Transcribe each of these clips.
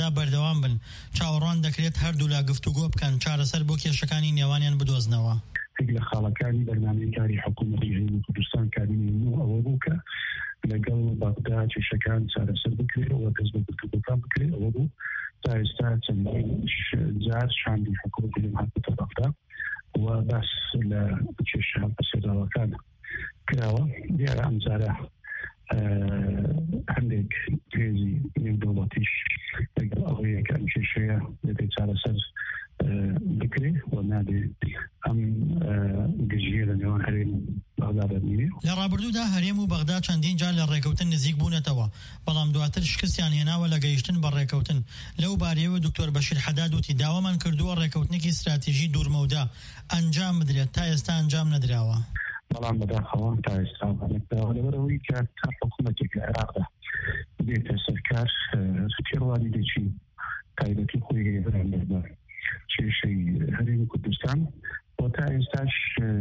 سەرکردەکاندا بەردەوام بن چاوەڕوان دەکرێت هەردوو لا گفتوگۆ بکەن چارەسەر بۆ کێشەکانی نێوانیان بدۆزنەوە. لە خاڵەکانی بەرنامەیەکاری حکوومەتی هەرێمی کوردستان کابینەی ئەوە بوو کە لەگەڵ بەغدا کێشەکان چارەسەر بکرێتەوە دەست بە گفتوگۆکان بکرێت. ئەوە بوو تا ئێستا چەندین جار شاندی حکوومەتی لەم هاتبووتە بەغدا و باس لە کێشە بەسەرداوەکان کراوە. دیارە ئەم جارە هەندێک هێزی نێودەوڵەتیش لەگەڵ ئەوەیە کە ئەم کێشەیە دەبێت چارەسەر بکرێت و نابێت ئەم گژیە لە نێوان هەرێم بەغدا ببینێت. لە ڕابردوودا هەرێم و بەغدا چەندین جار لە ڕێکەوتن نزیک بوونەتەوە، بەڵام دواتر شکستیان هێناوە لە گەیشتن بە ڕێکەوتن. لەو بارەیەوە دکتۆر بەشیر حەداد وتی داوامان کردووە ڕێکەوتنێکی استراتیژی دوورمەودا ئەنجام بدرێت، تا ئێستا ئەنجام نەدراوە. بەڵام بەداخەوە تا ئێستا لەبەرەوەی کە حکوومەتێک لە عێراقدا بێتە سەرکار فێڕوانی دەچین تایبەتی خۆی هەیەبران لەبەر کێشەی هەرێمی کوردستان و تا ئێستاش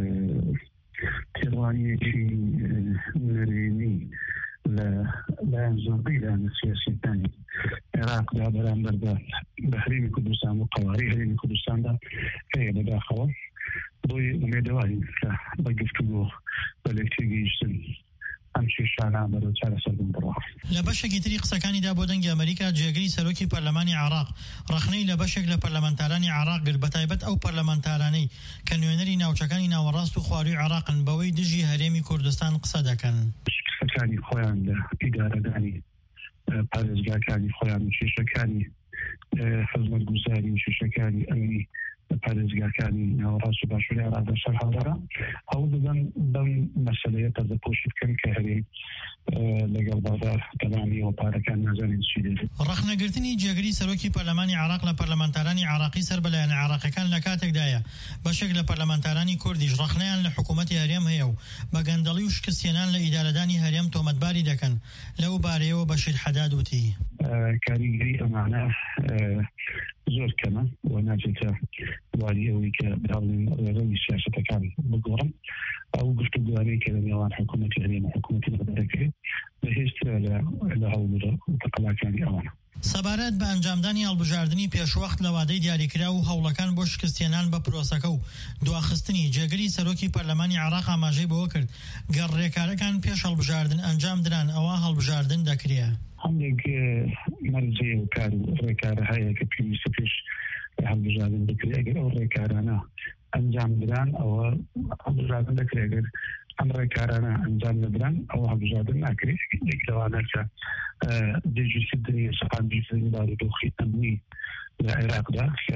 تێڕوانیەکی نەرێنی لایەن زۆربەی لایەنە سیاسیەکانی عێراقدا بەرامبەر بە هەرێمی کوردستان و قەواری هەرێمی کوردستاندا هەیە بەداخەوە. بۆی ئومێدەوارین کە بە گفتوگۆ بە لێکتێگەیشتن ئەم کێشانە بەرەو چارەسەر بڕوا. لە بەشێکی تری قسەکانیدا بۆ دەنگی ئەمریکا جێگەری سەرۆکی پەرلەمانی عێراق ڕەخنەی لە بەشێک لە پەرلەمانتارانی عێراق گرت، بەتایبەت ئەو پەرلەمانتارانەی کە نوێنەری ناوچەکانی ناوەڕاست و خواروی عێراقن بەوەی دژی هەرێمی کوردستان قسە دەکەن. شکستەکانی خۆیان لە ئیدارەدانی پارێزگاکانی خۆیان و کێشەکانی خزمەتگوزاری و کێشەکانی ئەمنی پارێزگاکانی ناوەڕاست و باشووری عێراق بەسەر هەڵدەرا هەوڵ دەدەن بەم مەسەلەیە پەردەپۆشی بکەن کە هەرێم لەگەڵ بەغدا دەبانیەوە پارەکان نازانین چی دێت. ڕەخنەگرتنی جێگەری سەرۆکی پەرلەمانی عێراق لە پەرلەمانتارانی عێراقی سەر بەلایەنە عێراقیەکان لە کاتێکدایە بەشێک لە پەرلەمانتارانی کوردیش ڕەخنەیان لە حکوومەتی هەرێم هەیە و بە گەندەڵی و شکستێنان لە ئیدارەدانی هەرێم تۆمەتباری دەکەن. لەو بارەیەوە بەشیر حەداد وتی کاریگەری ئەمانە زۆر کەمە و ناچێتە واری ئەوەی کە بڵێن ڕێڕەوی سیاسەتەکان بگۆڕن. ئەو گفتوگوانەی کە لە نێوان حکوومەتی هەرێم و حکوومەتی بەغدا دەکرێت بەهێزترە لە هەوڵ تەقەڵاکانی ئەوانە. سەبارەت بە ئەنجامدانی هەڵبژاردننی پێشوەخت لە وادەی دیاریکرا و هەوڵەکان بۆ شکستێنان بە پرۆسەکە و دواخستنی جێگەری سەرۆکی پەرلەمانی عێراق ئاماژەی بەوە کرد گەر ڕێکارەکان پێش هەڵبژاردن ئەنجام دران ئەوە هەڵبژاردن دەکرێت. هەندێک مەرجێ و کار و ڕێکارە هەیە کە پێویستە پێش هەڵبژاردن بکرێت. ئەگەر ئەو ڕێکارانە ئەنجام دران ئەوە هەڵبژاردن دەکرێت. ئەگەر ئەم ڕێکارانە ئەنجام نەدران ئەوە هەڵبژاردن ناکرێت. یەک لەوانە کە دەجوستنی سەقامگیرکردنی بارودۆخی ئەمنی لە عێراقدا کە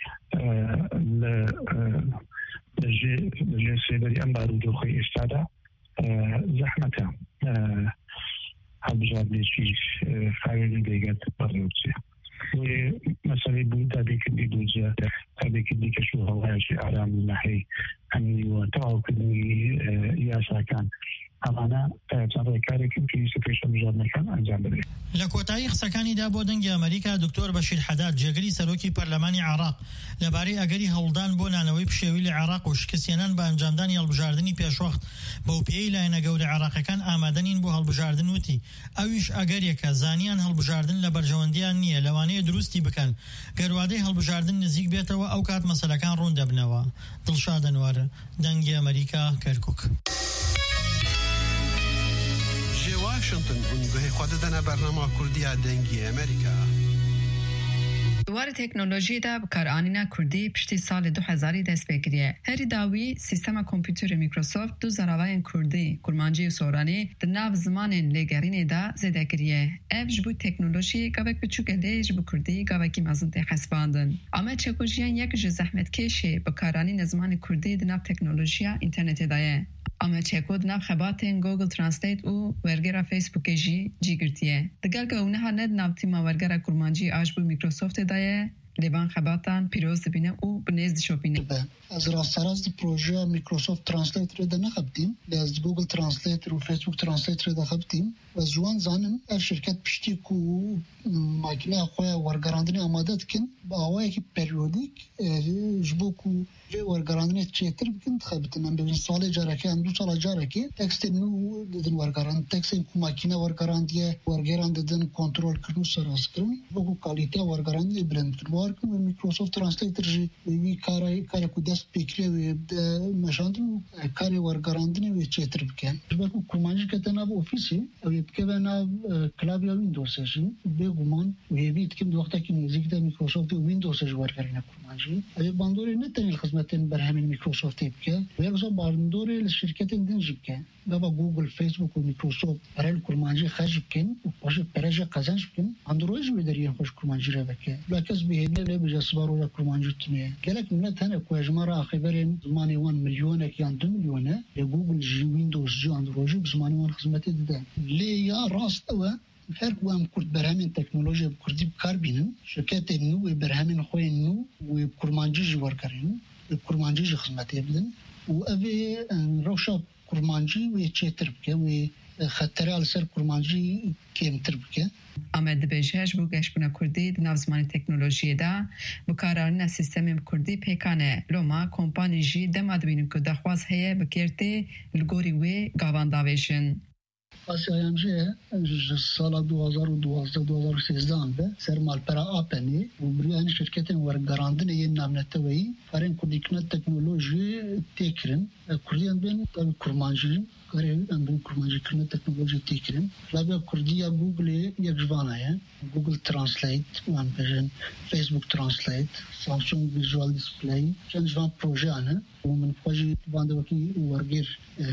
لەژێر سێبەری ئەم بارودۆخی ئێستادا زەحمەتە هەڵبژاردنێکی فراوانی دەیگات بەڕێوەچێ. مەسەلەی بوو دابێکردنی دووجە دابێکردنی کەش و هەڵایەکی ئارام لە ناحەی ئەمنی و تەواوکردنی یاساکان ئەمانە چەند ڕێکارێکن پێویستە پێش هەڵبژاردنەکان ئەنجام بدرێت. لە کۆتایی قسەکانیدا بۆ دەنگی ئەمریکا دکتۆر بەشیر حەداد جێگەری سەرۆکی پەرلەمانی عێراق لەبارەی ئەگەری هەوڵدان بۆ نانەوەی پشێوی لە عێراق و شکستێنان بە ئەنجامدانی هەڵبژاردننی پێشوەخت بەو پێی لایەنە گەورە عێراقیەکان ئامادەنین بۆ هەڵبژاردن وتی ئەویش ئەگەرێکە زانیان هەڵبژاردن لە بەرژەوەندیان نییە لەوانەیە دروستی بکەن گەروادەی هەڵبژاردن نزیک بێتەوە ئەو کات مەسەلەکان ڕوون دەبنەوە. دڵشاد ئەنوار، دەنگی ئەمریکا، کەرکووک. واشنطن اونگوه خود دنه برنامه کردی دنگی امریکا. دوار تکنولوژی دا بکارانینا کردی پشتی سال 2000 دست بگیریه. هری داوی سیستم کامپیوتر میکروسافت دو زراوین کردی کرمانجی و سورانی در ناو زمان لگرین دا زده گریه. اف جبو تکنولوژی گاوک بچوکه لیج بو کردی گاوکی مزنده خسباندن. اما چکوژیان یک زحمت کشه بکارانی زمان کردی در ناو تکنولوژی اینترنت دایه. اما چکود ناو خباتین گوگل ترانسلیت و ورگرا فیسبوک جی گرتیه. دگل که اونها ند ناو تیما ورگرا کرمانجی آجبو میکروسافت دایه لیبان خباتان پیروز بینه او بنزد شوبینه از راستراز پروژه میکروسافت ترانسلیتر ده نخبتیم از گوگل ترانسلیتر و فیسبوک ترانسلیتر ده خبتیم و جوان زانم اف شرکت پشتی کو ماکینه خواه ورگراندنی آماده کن با آوایی که پریودیک جبو کو ورگراندنی چیتر بکن خبتیم هم ببین سال جاره که هم 2 سال جاره که تکست نو ددن ورگراند تکست کو ماکینه ورگراندیه ورگراند ددن کنترول کنو سراز کرن بگو کالیته ورگراندی بلند کرن وارکن و میکروسافت ترانسلیتر جی وی کار کو دست پیکری و مشاندن کاری ورگراندنی و چیتر بکن بگو کمانجی که تناب اوفیسی که بنا کلابیا ویندوزش بگومان و هیوید که وقتی که نزدیک ده میکروسافت ویندوزش ورگرینه کمانجی ای باندوری نه تنی خدمتن بر همین میکروسافت بکه و یکسا باندوری شرکت دنجی بکه با گوگل فیسبوک و میکروسافت برای کمانجی خرج بکن و باش پرج قزنج بکن اندرویج بداری خوش کمانجی را بکه لکس بهینه له بجسبار و کمانجی تنه گلک من تنه کوجمارا اخبارن زمانی 1 میلیون که 2 میلیونه گوگل جی ویندوز جی اندرویج زمانی 1 خدمت ده یا راست و هر کوام کرد برهمین تکنولوژی کردی کار بینن شرکت نو برهمین خوی نو و کرمانجی ورکرین کرمانجی خدمت بدن و اوی روشا کرمانجی و چتر بکه و خطر على سر کرمانجی کمتر بکه آمد بهش بو گشبنا کردی ناو زمان تکنولوژی دا بکاران سیستم کردی پیکانه لوما کمپانی جی دماد بینن که دخواست هیه بکرته لگوری و گاوان داویشن آسیایمجه سال 2012-2013 به سر مالپرا آپنی و بریان شرکت ورگراندن یه نامنتوی فرین کردیکنت تکنولوژی تکرن کردیان بین کرمانجی کاری بین کرمانجی کرن تکنولوژی تکرن لابا کردیا گوگل یک جوانه گوگل ترانسلیت وان بجن فیسبوک ترانسلیت سامسونگ ویژوال دیسپلی چند جوان پروژه آنه و من پروژه بانده وکی ورگر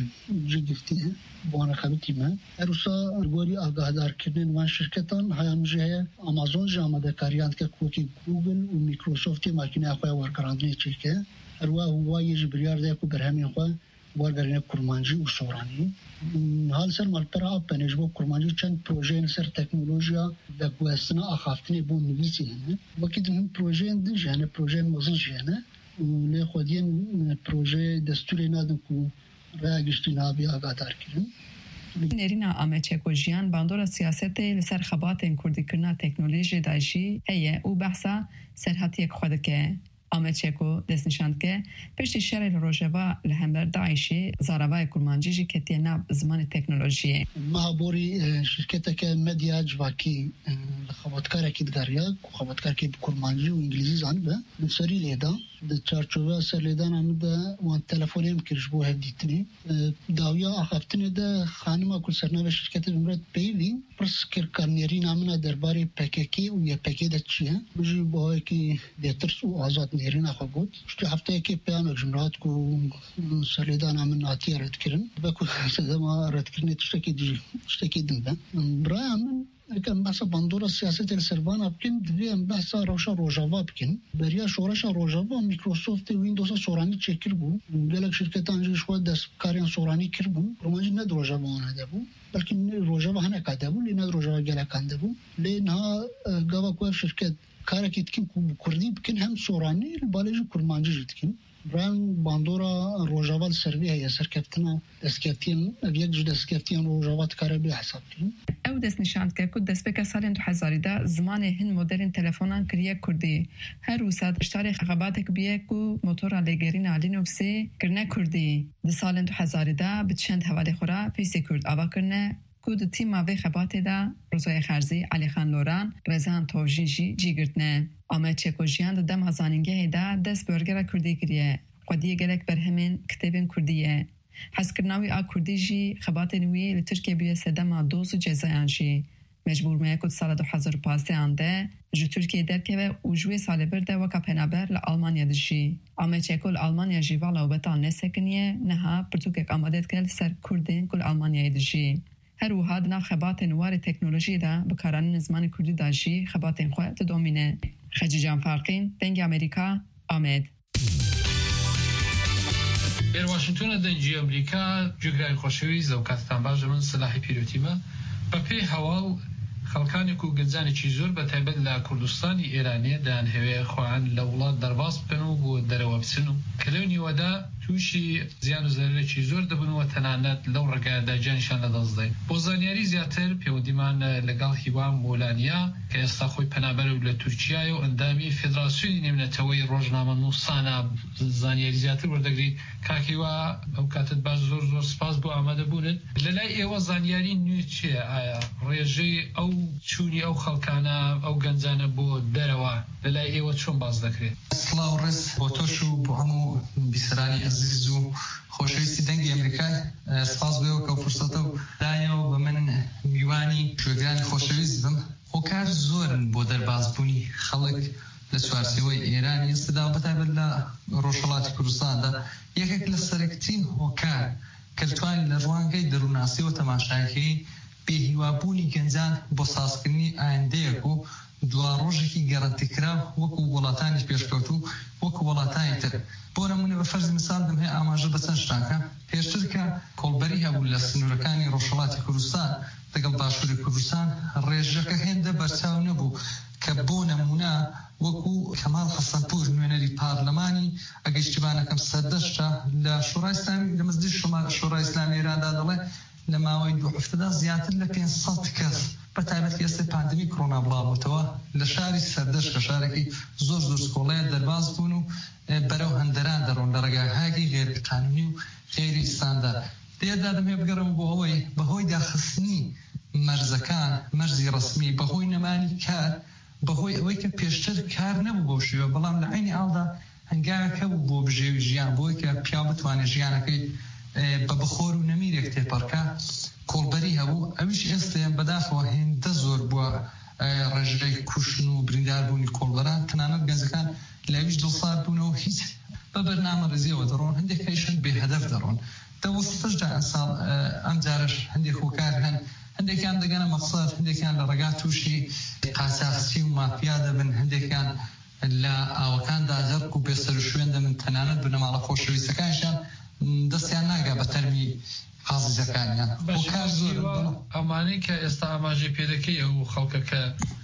جی گفتی بانه خبتی من اروسا گوری آگاهدار کردن وان شرکتان هایمجه آمازون جامده کاریان که کوکی گوگل و میکروسافتی ماکینه خواه ورگراندنی چیکه اروا هوایی جبریار ده کو برهمین خواه ورگرینه کرمانجی و سورانی حال سر مالپرا آپنه جبو کرمانجی چند پروژه سر تکنولوژیا و گوستنا آخافتنی بون نویسی هنه وکی دن پروژه دن جهنه پروژه موزن جهنه لی خودین پروژه دستوری نادن کو رای گشتی نابی آگادار کرن نرینا آمچکوژیان باندورا سیاست لسر خباتن کردی کرنا تکنولوژی دایشی هیه او بحثا سرحتی یک خود که آمچکو دست نشاند که پشتی شر روژوا لهمبر داعشی زاروای کرمانجی کتی ناب زمان تکنولوژی مهابوری شرکت که مدیا جواکی خباتکار کی دگریا خباتکار کی کرمانجی و انگلیزی زان به سری لیدا د چارچوبه سر لیدان آمده وان تلفونیم کرش بو هدیتنی داویا آخفتنی ده خانم کل سرنوه شرکت بمرد پیوی پرس کرکارنیری نامنا درباره پککی و یا پکی ده چیه بجی باهای که دیترس و آزاد نیرین آخوا بود شتی هفته که پیام جمرات کو سر لیدان آمن آتی رد کرن بکو سدما رد کرنی تشتکی دن برای آمن اگر بحث باندورا سیاست السربان بکن دویم بحث روشا روژاوا بکن بریا شورش روژاوا میکروسافت ویندوز سورانی چکر بود گلک شرکت انجیش خود دست کاریان سورانی کر بود رومانجی ند روژاوا آنده بود بلکه روژاوا هنه کده بود لی ند روژاوا گلک انده بود لی نه گاوا کوف شرکت کارکی تکن کردی بکن هم سورانی بالیجو کرمانجی جدکن بران باندورا روژاوا سروی هیا سرکفتنا دستکفتین یک جو دستکفتین روژاوا کار بی حساب کن او دست نشاند که کد دست بک سال 2010 زمان هن مدرن تلفنان کریه کردی هر وسط اشتاری خباتک بیه کو موتور لگرین لینوکسی کرنه کردی د سال 2010 بچند حواله خورا پیسی کرد آوا کرنه کود تیم و خباته دا روزای خرزی علی خان لوران رزان توجیجی جیگرتنه آمد چکوژیان دا دم هزانینگه دا دست برگر کردی کریه خودیه گلک برهمین کتبین کردیه حسکرناوی آ کردی جی خبات نوی لترکیه بیه سدما دوز و جزایان جی مجبور میه کد سال 2015 آنده جو ترکیه درکه و جوی سال برده وکا پنابر لآلمانیا دجی آمد چکل آلمانیا جی والا و بطان نسکنیه نها پرتوکک آمدد کل سر کردین کل آلمانیا دجی هر وهاد ناف خبات نوار تکنولوژی دا بکاران زمان کردی داشی خبات خواه تدومینه خجی جان فرقین دنگ امریکا آمد در واشنگتن دنجی امریکا جگرای خوشوی زوکاتتان باش من صلاحی پیروتیمه با پی هوا خەڵکانێک و گەنجانێکی زۆر بە تایبەت لە کوردستانی ئێرانیە دایان هەوێ خۆیان لە وڵات دەرباز بکەن و بۆ دەرەوە بچن و کە لەو نیوەدا تووشی زیان و زەرێکی زۆر دەبنەوە تەنانەت لەو ڕێگایەدا گیانیشان لەدەستدەین. بۆ زانیاری زیاتر پەیوەندیمان لەگەڵ هیوان مۆلانیا کە ئێستا خۆی پەنابەر و لە تورکیایە و ئەندامی فێدراسیۆنی نێونەتەوەی ڕۆژنامە نووسانە زانیاری زیاتر وەردەگریت. کاکیوا ئەو کاتت باش زۆر زۆر سپاس بۆ ئامادەبوونت. لەلای ئێوە زانیاری نوێ چییە؟ ئایا ڕێژەی ئەو چوونی ئەو خەڵکانە ئەو گەنجانە بۆ دەرەوە لەلای ئێوە چۆن باز دەکرێت؟ سڵاو ڕێز بۆ تۆش و بۆ هەموو بیسەرانی عەزیز و خۆشەویستی دەنگی ئەمریکای سپاس بێەوە کە فرسەتە و دایەوە بە من میوانی کوێگرانی خۆشەویست بم. هۆکار زۆرن بۆ دەربازبوونی خەڵک لە چوارچێوەی ئێرانی ئێستادا بەتایبەت لە ڕۆژهەڵاتی کوردستاندا. یەکێک لە سەرەکیترین هۆکار کە دەتوانین لە ڕوانگەی دەروونناسیەوە تەماشاکەین بێهیوابوونی گەنجان بۆ سازکردنی ئایندەیەک و دوا ڕۆژێکی گەڕەنتیکرا وەکو وڵاتانی پێشکەوتوو وەکو وڵاتانی تر. بۆ نمونە بە فەرزی مثال دەم هەیە ئاماژە بە چەند شتانکە پێشتر کە کۆڵبەری هەبوو لە سنوورەکانی ڕۆژهەڵاتی کوردستان لەگەڵ باشووری کوردستان ڕێژەکە هێندە بەرچاو نەبوو کە بۆ نمونە وەکو کەمال حەسەنپور نوێنەری پارلەمانی ئەگەر اشتباه نەکەم سەردەشتە لە شۆڕای ئیسلامی لە مەزگەی شۆڕای ئیسلامی ئێراندا دەڵێ لە ماوەی 2 هەفتەدا زیاتر لە 500 کەس بەتایبەت ئێستا پاندەمی کۆڕۆنا بڵاوبووتەوە لە شاری سەردەشت کە شارێکی زۆر زۆر سکۆڵەیە دەرباز بوون و بەرەو هەندەران دەڕۆن لە ڕێگاهایەکی غێرقانونی و غێری ئیسلامدا. تێدا دەمێ بگەڕم بۆ ئەوەی بەهۆی داخستنی مەرزەکان مەرزی ڕسمی بەهۆی نەمانی کار بەهۆی ئەوەی کە پێشتر کار نەبوو بۆ شێوە بەڵام لە عینی ئاڵدا هەنگاوێکە بوو بۆ بژێوی ژیان بۆی کە پیا بتوانێت ژیانەکەی بە بخۆر و نەمیرێک تێپەڕکە کۆڵبەری هەبوو. ئەویش ئێستایان بەداخەوە هێندە زۆر بووە ڕێژەی کوشتن و برینداربوونی کۆڵبەران تەنانەت گەنجەکان لەویش دڵسار بوونەوە هیچ بە بەرنامە ڕێزیەوە دەڕۆن هەندێک کەیشن بێهەدەف دەڕۆن. دەوەستەشدا ئەساڵ ئەم جارش هەندێک هۆکار هەن هەندێکیان دەگەنە مەقسەد هەندێکیان لە ڕێگا تووشی قاچاقچی و مافیا دەبن هەندێکیان لە ئاوەکاندا غەرق و بێسەر و شوێن دەبن تەنانەت بنەماڵە خۆشەویستەکانشیان دەستیان ناگا بە تەرمی حازیزەکانیان. هۆکار زۆر ئەمانەی کە ئێستا ئاماژەی پێدەکەی ئەو خەڵکە کە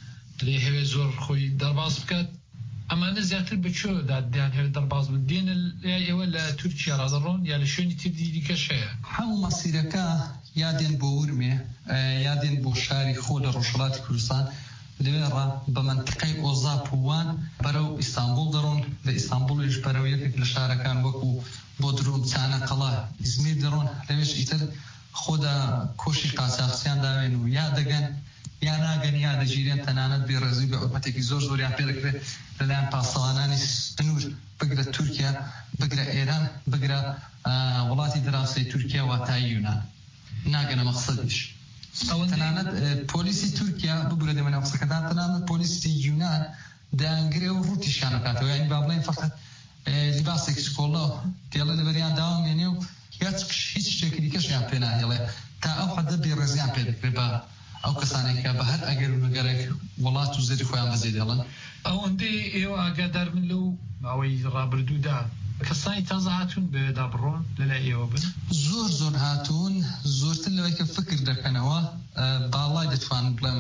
لێ هەوێ زۆر خۆی دەرباز بکات ئەمانە زیاتر بچۆ دادیان هەوێ دەرباز بن دێنە ئێوە لە تورکیا ڕادەڕۆن یا لە شوێنی تری دیکەش هەیە؟ هەموو مەسیرەکە یادێن بۆ ورمێ یادێن بۆ شاری خۆ لە ڕۆژهەڵاتی کوردستان لەوێڕا بە منتقەی ئۆزا پووان بەرەو ئیستانبول دەڕۆن لە ئیستانبولیش بەرەو یەکێک لە شارەکان وەکو بۆ درۆم چانەقەڵا ئیزمیر دەڕۆن لەوێش ئیتر خۆدا کۆشی قاچاقچیان داوێن و یا دەگەن یا ناگەن یا دەگیرێن تەنانەت بێڕێزی بە حکومەتێکی زۆر زۆریان پێ دەکرێت لەلایەن پاسەوانانی سنوور بگرە تورکیا بگرە ئێران بگرە وڵاتی دراوسەی تورکیا واتایی یونان ناگەنە مەقسەدیش. تەنانەت پۆلیسی تورکیا ببورە دەمەنە قسەکەدان تەنانەت پۆلیسی یونان دەیانگرێ و ڕوتیشان دەکاتەوە یعنی با بڵێن فەقەت لیباسێکی سکۆڵە دێڵە لەبەریان داوامێنێ و هیچ شتێکی دیکەشیان پێ ناهێڵێ تا ئەو حەدە بێڕێزیان پێ دەکرێت بە ئەو کەسانێکە بە هەر ئەگەر و نەگەرێک وڵات و زەری خۆیان بەزێ دێڵن. ئەوەندەی ئێوە ئاگادار من لەو ماوەی ڕابردوودا کەسانی تازە هاتوون بەوێدا بڕۆن لەلای ئێوە بن؟ زۆر هاتوون زۆرتر لەوەی کە فکر دەکەنەوە باڵای دەتوان بڵێم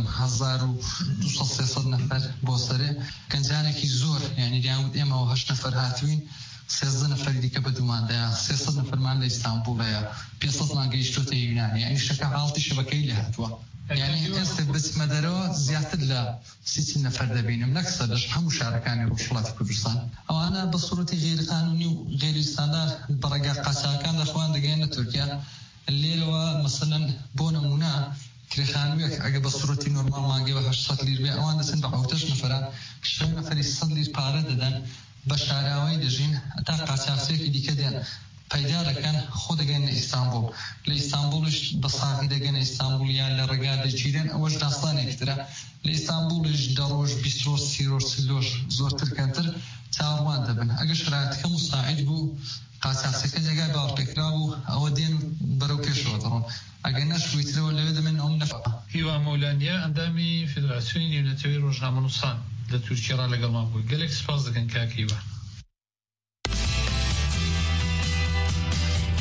1200 نەفەر بۆ سەرێ گەنجانێکی زۆر یعنی دیانوت ئێمەوە 8 نەفەر هاتوین 13 نەفەری دیکە بە دوماندەیە 300 نەفەرمان لە ئیستانبوڵەیە 500 مان گەیشتۆتە یونانی یعنی شەکە حاڵتی شەبەکەی لێ هاتووە. یعنی ئێستا بچمە دەرەوە زیاتر لە 30 نەفەر دەبینم لەک سەدەش هەموو شارەکانی ڕۆژهەڵاتی کوردستان ئەوانە بە سوورەتی غێرقانونی و غێری ستاندار بە ڕێگا قاچاقەکان دەخوان دەگەێنە تورکیا. لێرەوە مەسەلەن بۆ نمونە کرێخانوویەک ئەگە بە سوورەتی نۆرماڵ مانگەی بە 800 لیر بێ ئەوان دەچن بە 8 نەفەران 6 نەفەری 100 لیر پارە دەدەن بە شاراوەی دەژین تا قاچاقچێکی دیکە دێن پەیدا دەکەن خۆ دەگەنە ئیستانبول لە ئیستانبولش بە ساقی دەگەنە ئیستانبول یان لە ڕێگا دەگیرێن ئەوەش داستانێکی ترە لە ئیستانبولش 10 ڕۆژ 20 ڕۆژ 30 ڕۆژ 30 ڕۆژ زۆرتر کەمتر چاوەڕوان دەبن ئەگەر شرایەتەکە مساعد بوو قاچاقچەکە جێگای باوەڕپێکرا بوو ئەوە دێن بەرەو پێشەوە دەڕۆن ئەگەر نەشویترەوە لەوێ دەمێن ئەوم نەفە. هیوا مەولانیا ئەندامی فێدراسیۆنی نێونەتەوەی ڕۆژنامە نووسان لە تورکیا ڕا لەگەڵمان بوو گەلێک سپاس دەکەن کاکیوە.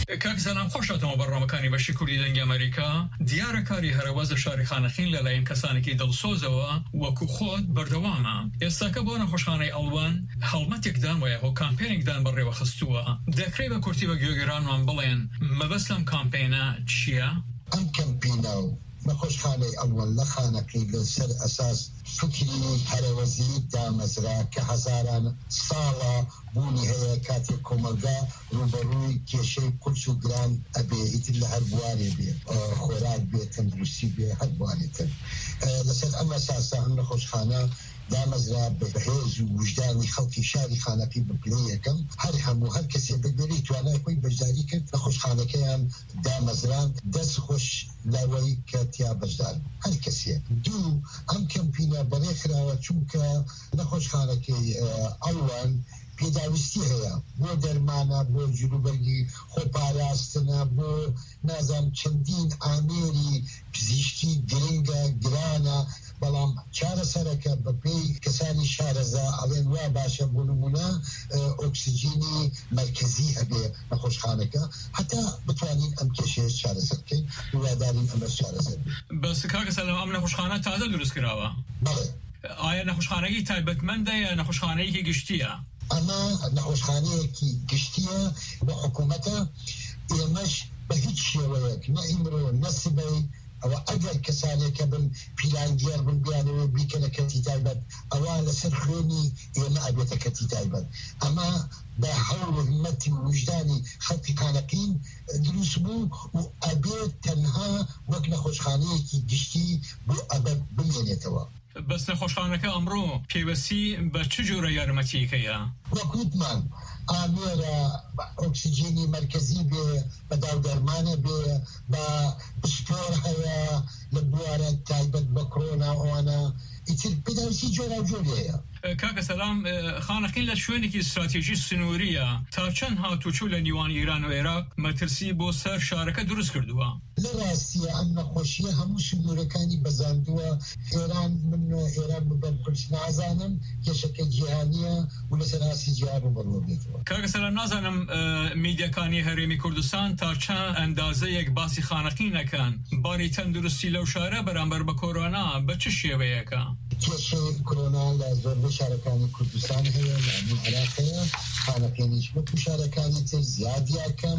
کاک زەنام خۆشاتەوە بەڕۆمەکانی بەشی کوردی دەنگی ئەمریکا دیارە کاری هەرەوەزە شاری خانەخین لەلایەن کەسانێکی دڵسۆزەوە وەکو خۆت بەردەوامە. ئێستاکە بۆ نەخۆشخانەی ئەڵوان هەڵمەتێکدان وایە هۆ کامپێنێکدان بەڕێوە خستووە. دەکرێت بە کورتی بە گوێگرانمان بڵێن مەبەست لەم کامپێنە چییە؟ ئەم کەمپینە و نەخۆشخانەی ئەڵوان لە خانەکەی لەسەر ئەساس فکری هەرەوەزی دامەزرا کە هەزاران ساڵە بوونی هەیە کاتێک کۆمەلگا ڕوبەڕووی کێشەی قورس و گران ئەبێ ئیتر لە هەر بوارێ بێ خۆراک بێ تەندروستی بێ هەر بوانێتر لەسەر ئەم ئەساسا ئەم نەخۆشخانە دامەزرا بەهێز و وجدانی خەڵکی شاری خانەکەی بپلەی یەکەم هەر هەموو هەر کەسێ بەگوێرەی توانای خۆی بەشداری کرد نەخۆشخانەکەیان دامەزران دەست خۆش لاوەی کە تیا بەشدار هەر کەسێ. دوو ئەم کەمپینە بەڕێکراوە چونکە نەخۆشخانەکەی ئەڵوان پێداویستی هەیە بۆ دەرمانە بۆ جلوبەرگی خۆپاراستنە بۆ نازام چەندین ئامێری پزیشکی گرنگە گرانە بەڵام چارەسەرەکە بە پێی کەسانی شارەزا ئەڵێن وا باشە بۆ نمونە ئۆکسیجینی مرکزی هەبێ نەخۆشخانەکە هەتا بتوانین ئەم کێشەیە چارەسەر بکەین وادارین ئەمە چارەسەر بەس کاکە سەلام ئەم نەخۆشخانە تازە دروست کراوە؟ بەڵێ. ئایا نەخۆشخانەیەکی تایبەتمەندە یا نەخۆشخانەیەکی گشتیە؟ ئەمە نەخۆشخانەیەکی گشتیە بۆ حکوومەتە ئێمەش بە هیچ شێوەیەک نە ئیمرۆ نەسبەی ئەوە ئەگەر کەسانێکە بن پیلانگیێر بن بیانەوە بیکەنە کەتی تایبەت ئەوە لەسەر خوێنی ئێمە ئەبێتە کەتی تایبەت ئەمە بە هەوڵ هیمەتی وجدانی خەڵکی خانەقین دروست بوو و ئەبێت تەنها وەک نەخۆشخانەیەکی گشتی بۆ ئەبەت بمێنێتەوە. بەس نەخۆشخانەکە ئەمڕۆ پێوەستی بە چ جۆرە یارمەتیەکەیە؟ وەکوتمان ئامێرە ئۆکسیجینی مرکزی بێ بە داودەرمانە بێ بە پشتۆر هەیە لە بوارە تایبەت بە کۆرۆنا ئەوانە ئیتر پێداویستی جۆرا جۆرەیە. کاکە سەلام خانەقین لە شوێنێکی استراتێژی سنووریە تا چەند هاتوچوو لە نیوان ئیران و عێراق مەترسی بۆ سەر شارەکە دروست کردووە. لە ڕاستیە ئەم نەخۆشیە هەموو سنوورەکانی بەزاندووە ئێران من ئێران ببەرپرس نازانم کێشەکە جیهانیە و لەسەر ئاسی جیهان ڕوبەڕوە بێتەوە. کاکە سەلام نازانم میدیەکانی هەرێمی کوردستان تا چەند ئەندازەیەک باسی خانەقینەکەن باری تەندروستی لەو شارە بەرامبەر بە کۆرۆنا بە چ شێوەیەکە؟ کێشەی کۆرۆنا لە زۆربەی شارەکانی کوردستان هەیە لە هەموو عێراق هەیە خانەقینیش وەکو شارەکانی تر زیادیاکەم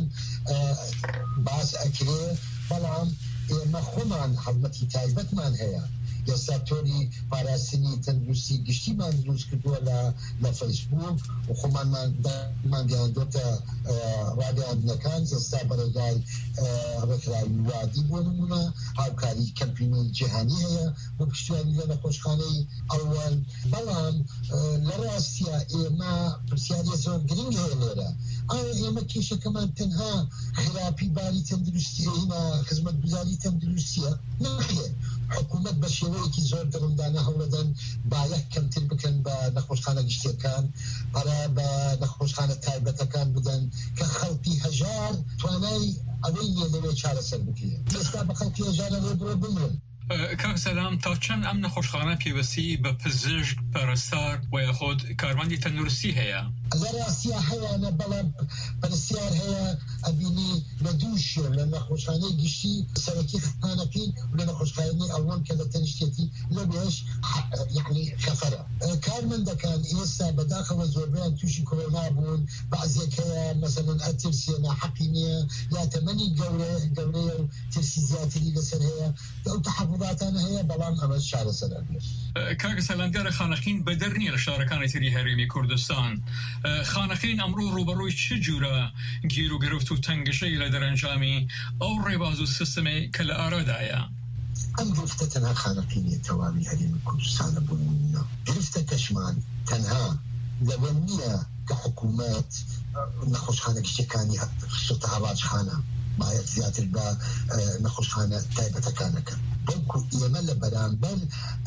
باس ئەکرێ بەڵام ئێمە خۆمان هەڵمەتی تایبەتمان هەیە ئێستا تۆری پاراستنی تەندروستی گشتیمان دروست کردووە لە فەیسبوک و خۆمانمان گەیاندۆتە ڕاگەیاندنەکان ئێستا بەڕێگای ڕێکخراوی وادی بۆ نمونە هاوکاری کەمپینی جیهانی هەیە بۆ پشتیوانی لە نەخۆشخانەی ئەڵوان بەڵام لە ڕاستیە ئێمە پرسیاری زۆر گرنگ هەیە لێرە ئایا ئێمە کێشەکەمان تەنها خراپی باری تەندروستی هێنا خزمەتگوزاری تەندروستیە نەخێر حکوومەت بە شێوەیەکی زۆر دەڕندانە هەوڵەدەن بایەک کەمتر بکەن بە نەخۆشخانە گشتیەکان پەرا بە نەخۆشخانە تایبەتەکان بدەن کە خەڵکی هەژار توانای ئەوەی نیە لەوێ چارەسەر بکرێن ئێستا بە خەڵکی هەژارە ڕێ بڕۆ بمرن. کاک سەلام تا چەند ئەم نەخۆشخانە پێوەستی بە پزیشک پەرستار و یاخود کارمەندی تەندروستی هەیە؟ لە ڕاستیە هەیەە بەڵام پەرستیار هەیە ئەبینی لە دوو شێر لە نەخۆشخانەی گشتی سەرەکی خانەقین و لە نەخۆشخانەی ئەڵوان کە لە تەنیشتێتی لە بێش یعنی خەفەرە کارمەندەکان ئێستا بەداخەوە زۆربیان تووشی کۆرۆنا بوون بەعزێک هەیە مەسەڵەن ئەترسیە ناحەقی نییە یا تەمەنی گەورەیە و ترسی زیاتری لەسەر هەیە ئەو تەحەفوظاتانە هەیە بەڵام ئەمە چارەسەر بێت. کاکە سەلام دیارە خانەقین بەدەر نییە لە شارەکانی تری هەرێمی کوردستان خانەقین ئەمڕۆ ڕوبەڕووی چ جورە گیر و گرفت و تەنگشەی لە دەرەنجامی ئەو ڕێباز و سیستەمی کە لە ئارادایە؟ ئەم گرفتە تەنها خانەقینی تەواوی هەرێمی کوردستانە بوونە گرفتە کەشمان تەنها لەوە نییە کە حکوومەت نەخۆشخانە گشتەکانی خستە هەواجخانە باید زیاتر بە نەخۆشخانە تایبەتەکانەکە بەڵکو ئێمە لە بەرامبەر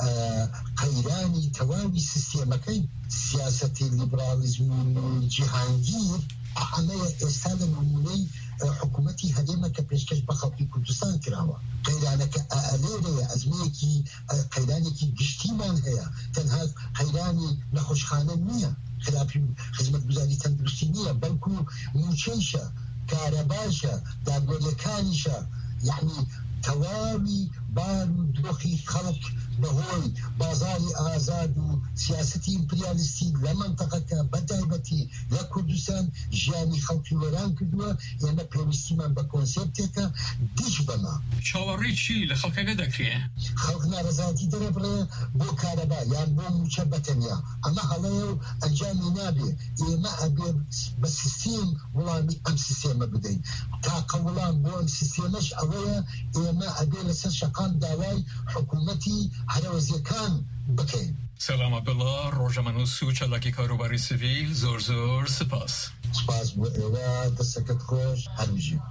قەیرانی تەواوی سیستێمەکەی سیاسەتی لیبرالیزم و جیهانگیر ئەمەیە ئێستا لە نمونەی حکوومەتی هەرێمە کە پێشکەش بە خەڵکی کوردستان کراوە قەیرانەکە ئەلێرەیە ئەزمەیەکی قەیرانێکی گشتیمان هەیە تەنها قەیرانی نەخۆشخانە نییە خراپی خزمەتگوزاری تەندروستی نییە بەڵکو موچەیشە کارەباشە دابلۆریەکانیشە یعنی تەواوی بان و درۆخی خەڵک بەهۆی بازاری ئازاد و سیاسەتی ئیمپریالیستی لە مەنتەقەکە بەتایبەتی لە کوردستان ژیانی خەڵکی وەران کردووە. ئێمە پێویستیمان بە کۆنسێپتێکە دیش بەما چاوەڕێی چی لە خەڵکەکە دەکرێت؟ خەڵک ناڕەزایەتی دەرەبڕێ بۆ کارەبا یان بۆ موچە بەتەنیا، ئەمە هەڵەیە و ئەنجامی نابێ. ئێمە ئەبێ بە سیستێم وڵامی ئەم سیستێمە بدەین. تاقە وڵام بۆ ئەم سیستێمەش ئەوەیە ئێمە ئەبێ لەسەر شەقام داوای حکوومەتی هەرەوەزیەکان بکەین. سلام عبدالله، ڕۆژەمەنووس و چەلاکی کاروباری سیڤیل، زۆر زۆر سپاس. سپاس بۆ ئێوە، دەستەکەت خۆش هەرویژی.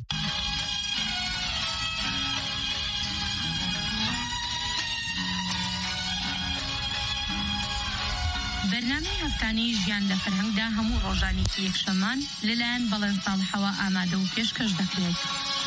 بەرنامەی هەفتانەی ژیان لە فەرهەنگدا هەموو ڕۆژانێکی یەکشەمان لەلایەن بەڵێن ساڵحەوە ئامادە و پێشکەش دەکرێت.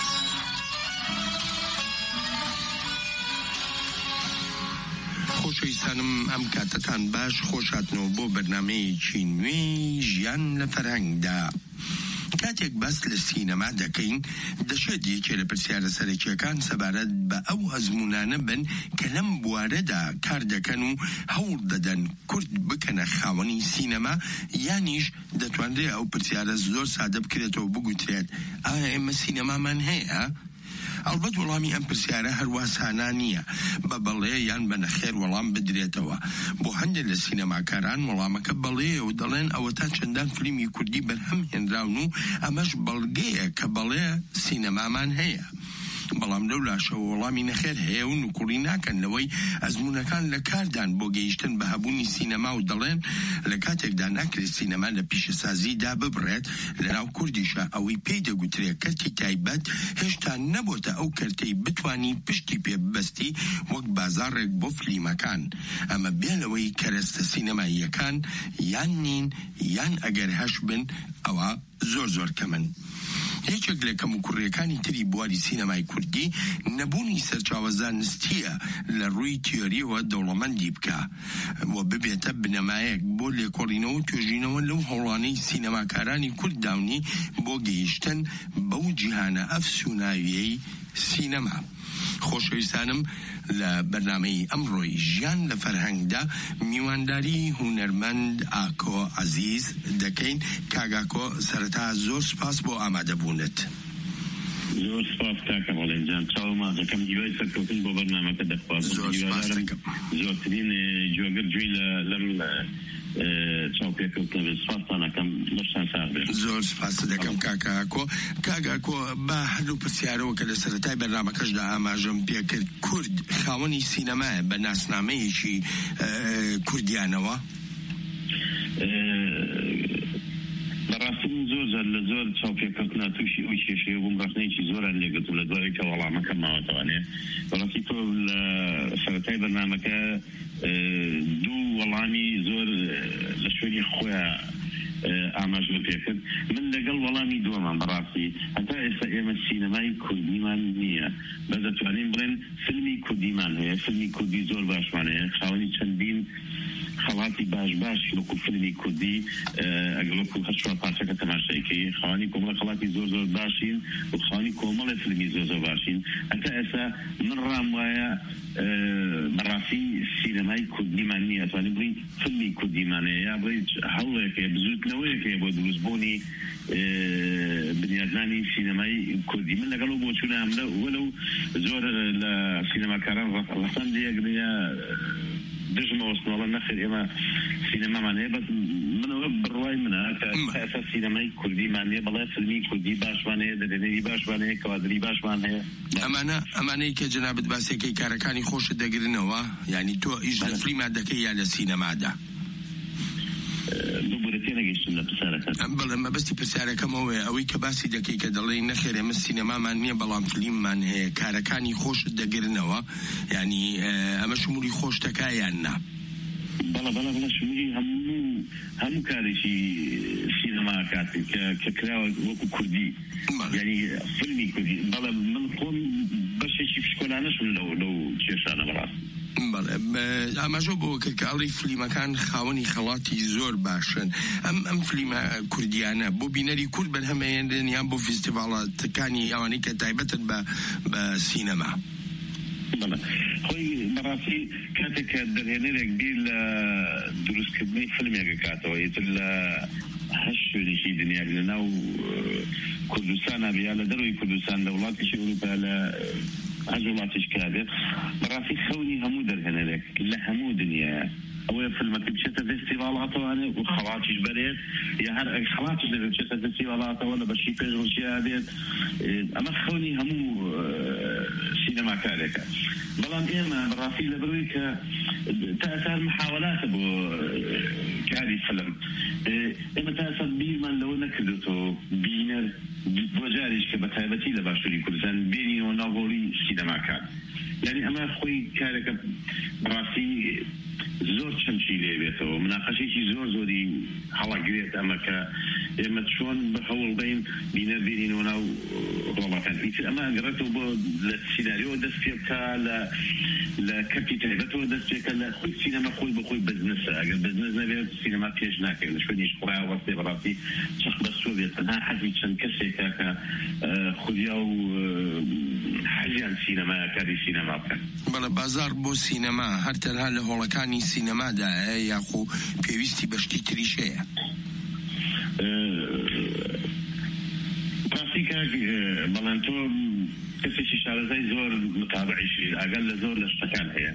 خۆشەویستانم ئەم کاتتان باش، خۆشاتنەوە بۆ بەرنامەیەکی نوێی ژیان لە فەرهەنگدا. کاتێک بەس لە سینەما دەکەین دەشێت یەکێ لە پرسیارە سەرەکیەکان سەبارەت بە ئەو ئەزمونانە بن کە لەم بوارەدا کار دەکەن و هەوڵ دەدەن کورد بکەنە خاوەنی سینەما، یانیش دەتوانرێت ئەو پرسیارە زۆر سادە بکرێتەوە بگوترێت ئایا ئێمە سینەمامان هەیە؟ ئەلبەت وەڵامی ئەم پرسیارە هەروە سانا نییە، بە بەڵێ یان بە نەخێر وەڵام بدرێتەوە. بۆ هەندێک لە سینەماکاران وەڵامەکە بەڵێ و دەڵێن ئەوە تا چەندان فیلمی کوردی بەرهەم هێنراون و ئەمەش بەڵگەیە کە بەڵێ سینەمامان هەیە. بەڵام لەو لاشەوە وەڵامی نەخێر هەیە و نوکوڕی ناکەن لەوەی ئەزمونەکان لە کاردان بۆ گەیشتن بە هەبوونی سینەما و دەڵێن لە کاتێکدا ناکرێت سینەما لە پیشەسازیدا ببڕێت لەناو کوردیشە ئەوەی پێی دەگوترێت کەرتی تایبەت هێشتا نەبووتە ئەو کەرتەی بتوانی پشتی پێ ببەستی وەک بازاڕێک بۆ فلیمەکان. ئەمە بێنەوەی کەرەستە سینەماییەکان یان نین یان ئەگەر هەش بن ئەوە زۆر زۆر کەمن. هیچێک لە کەم و کوڕیەکانی تری بواری سینەمای کوردی نەبوونی سەرچاوەزانستیە لە ڕووی تیۆریەوە دەوڵەمەندی بکە و ببێتە بنەمایەک بۆ لێکۆڵینەوە و توێژینەوە لەو هەوڵانەی سینەماکارانی کورد داونی بۆ گەیشتن بەو جیهانە ئەفسوناویەی سینەما. خۆشەویستانم، لە بەرنامەی ئەمڕۆی ژیان لە فەرهەنگدا میوانداری هونەرمەند ئاکۆ عەزیز دەکەین. کاگاکۆ، سەرەتا زۆر سپاس بۆ ئامادەبوونت. زۆر سپاس کاکە بەڵێنجان، چاوەما دەکەم دیوای سەرکەوتن بۆ بەرنامەکە دەخوازم. زۆرترین جۆگەر گوێی لەم چاو پێکەوتنە سپاسانەکەم بەشتان ساغ بێت. زۆر سپاس دەکەم کاکاکۆ. کاگاکۆ، بە هەردوو پرسیارەوە کە لە سەرەتای بەرنامەکەشدا ئاماژەم پێکرد، کورد خاوەنی سینەمایە بە ناسنامەیەکی کوردیانەوە؟ بەڕاستی زۆر لە زۆر چاوپێکەوتنە تووشی ئەوی کێشەیە بووم، ڕاستنێکی زۆران لێگرتم لە دوای کە وەڵامەکە ماوەتەوانێ. بەڕاستی تۆ لە سەرەتای بەرنامەکە دوو وەڵامی زۆر لە شوێنی خۆیان ئاماژە پێکرد. من لەگەڵ وەڵامی دووەمان بەڕاستی هەتا ئێستا ئێمە سینەمای کوردیمان نییە، بەس دەتوانین بڵێن فیلمی کوردیمان هەیە، فیلمی کوردی زۆر باشمان هەیە، خاوەنی چەندین خەڵاتی باش وەکو فیلمی کوردی ئەگەڵکو هەشوار پارچەکە تەماشایکەی خاوەنی کۆمەڵە خەڵاتی زۆر باشین و خاوەنی کۆمەڵە فیلمی زۆر باشین. هەتا ئێستا من ڕام وایە بەڕاستی سینەمای کوردیمان نییە، ئەتوانین بڵین فیلمی کوردیمان هەیە، یا بڵین هەوڵێکەیە بزوتنەوەیەکەیە بۆ دروستبوونی بنیادنانی سینەمای کوردی. من لەگەڵ بۆ چوونام وەلەو زۆر لە سینەماکاران ڕەسەن لێگریا دژمە وەستنەوەڵە نەخێر ئێمە سینەمامان هەیە، بەس منەوە بڕوای منە کە ئێستا سینەمای کوردیمان هەیە، بەڵێ فیلمی کوردی باشمان هەیە، دەرێنەری باشمان هەیە، کەوادری باشمان هەیە. ئەمانەی کە جەنابەت باسیەکەی کارەکانی خۆشت دەگرنەوە، یعنی تۆ ئیش لە فیلما دەکەی یا لە سینەمادا؟ بەڵێ مەبەستی پرسیارەکەمەوەی ئەوەی کە باسی دەکەی کە دەڵێ نەخێر ئێمە سینەمامان نییە بەڵام فیلممان هەیە، کارەکانی خۆشت دەگرنەوە، یعنی ئەمە شمولی خۆش دەکا یان نا؟ بەڵێ شمولی هەموو کارێکی سینەما کاتی کە کراوە وەکو کوردی، یعنی فیلمی کوردی. بەڵێ من خۆم بەشێکی پشکۆلانەشم لەو کێشانە بەڕاست. ئاماژە بۆ کەکاڵی فلیمەکان خاوەنی خەڵاتی زۆر باشن ئەم فلیمە کوردیانە بۆ بینەری کورد بەرهەمهێنن یان بۆ فیستیڤاڵەتەکانی ئەوانەی کە تایبەتن بە سینەما خۆی بەڕاستی کاتێک کە دەرهێنەرێک بیر لە دروستکردنی فیلمێکە کاتەوە ئیتر لە هەشت شوێنێکی دنیا لە ناو کوردستانە بیا لە دەروی کوردستان لە وڵاتێکی ئەوروپا لە هەر وڵاتیش کابێت بەڕاستی خەونی هەموو دەرهێنەرێک لە هەموو دنیاە ئەوەیە فیلمەکە بچێتە فێستیڤاڵاتەوەوانێ و خەڵاتیش بەرێت یا هەر خەڵاتیش دەبێت بچێتە فێستیڤاڵاتەوە لە بەشی پێشڕوشیا بێت ئەمە خەونی هەموو سینەماکارێکە بەڵام ئێمە بەڕاستی لەبەروی کە تا ئێستا محاولاتە بۆ کاری فیلم ئێمە تا ئێستا بیرمان لەوە نەکردوێتەوە بینەر بۆ جاریش کە بە تایبەتی لە باشووری کوردستان بینیەوە ناوگۆڵی سینەماکار یعنی ئەمە خۆی کارێکە بەڕاستی زۆر چەمچی لێبێتەوە مناقەشێکی زۆری هەڵاگرێت ئەمە کە ئێمە چۆن بە هەوڵ بین بینەر بینینەوە ناو ڕۆڵەکان ئیتر ئەمە ئەگەڕێتەوە بۆ لە سیناریۆ دەست پێ بکە لە کەپی تایبەتەوە دەست پێکە لە خۆی سینەما خۆی بەخۆی بزنسە ئەگەر بزنس نەبێت سینەما پێش ناکەوێت لە شوێنیش خۆیان وەستێ بەڕاستی چەق بەستۆ بێت تەنها حەزی چەند کەسێکە کە خودیا و حەزیان سینەمایە کاری سینەما بکەن بەڵێ بازار بۆ سینەما هەر تەنها لە هۆڵەکانی سینەمادایە یاخۆ پێویستی بەشتی تریشەیە پراسیکە بەڵام تۆ کەسێکی شارەزای زۆر متابعیشی ئەگەر لە زۆر لە شتەکان هەیە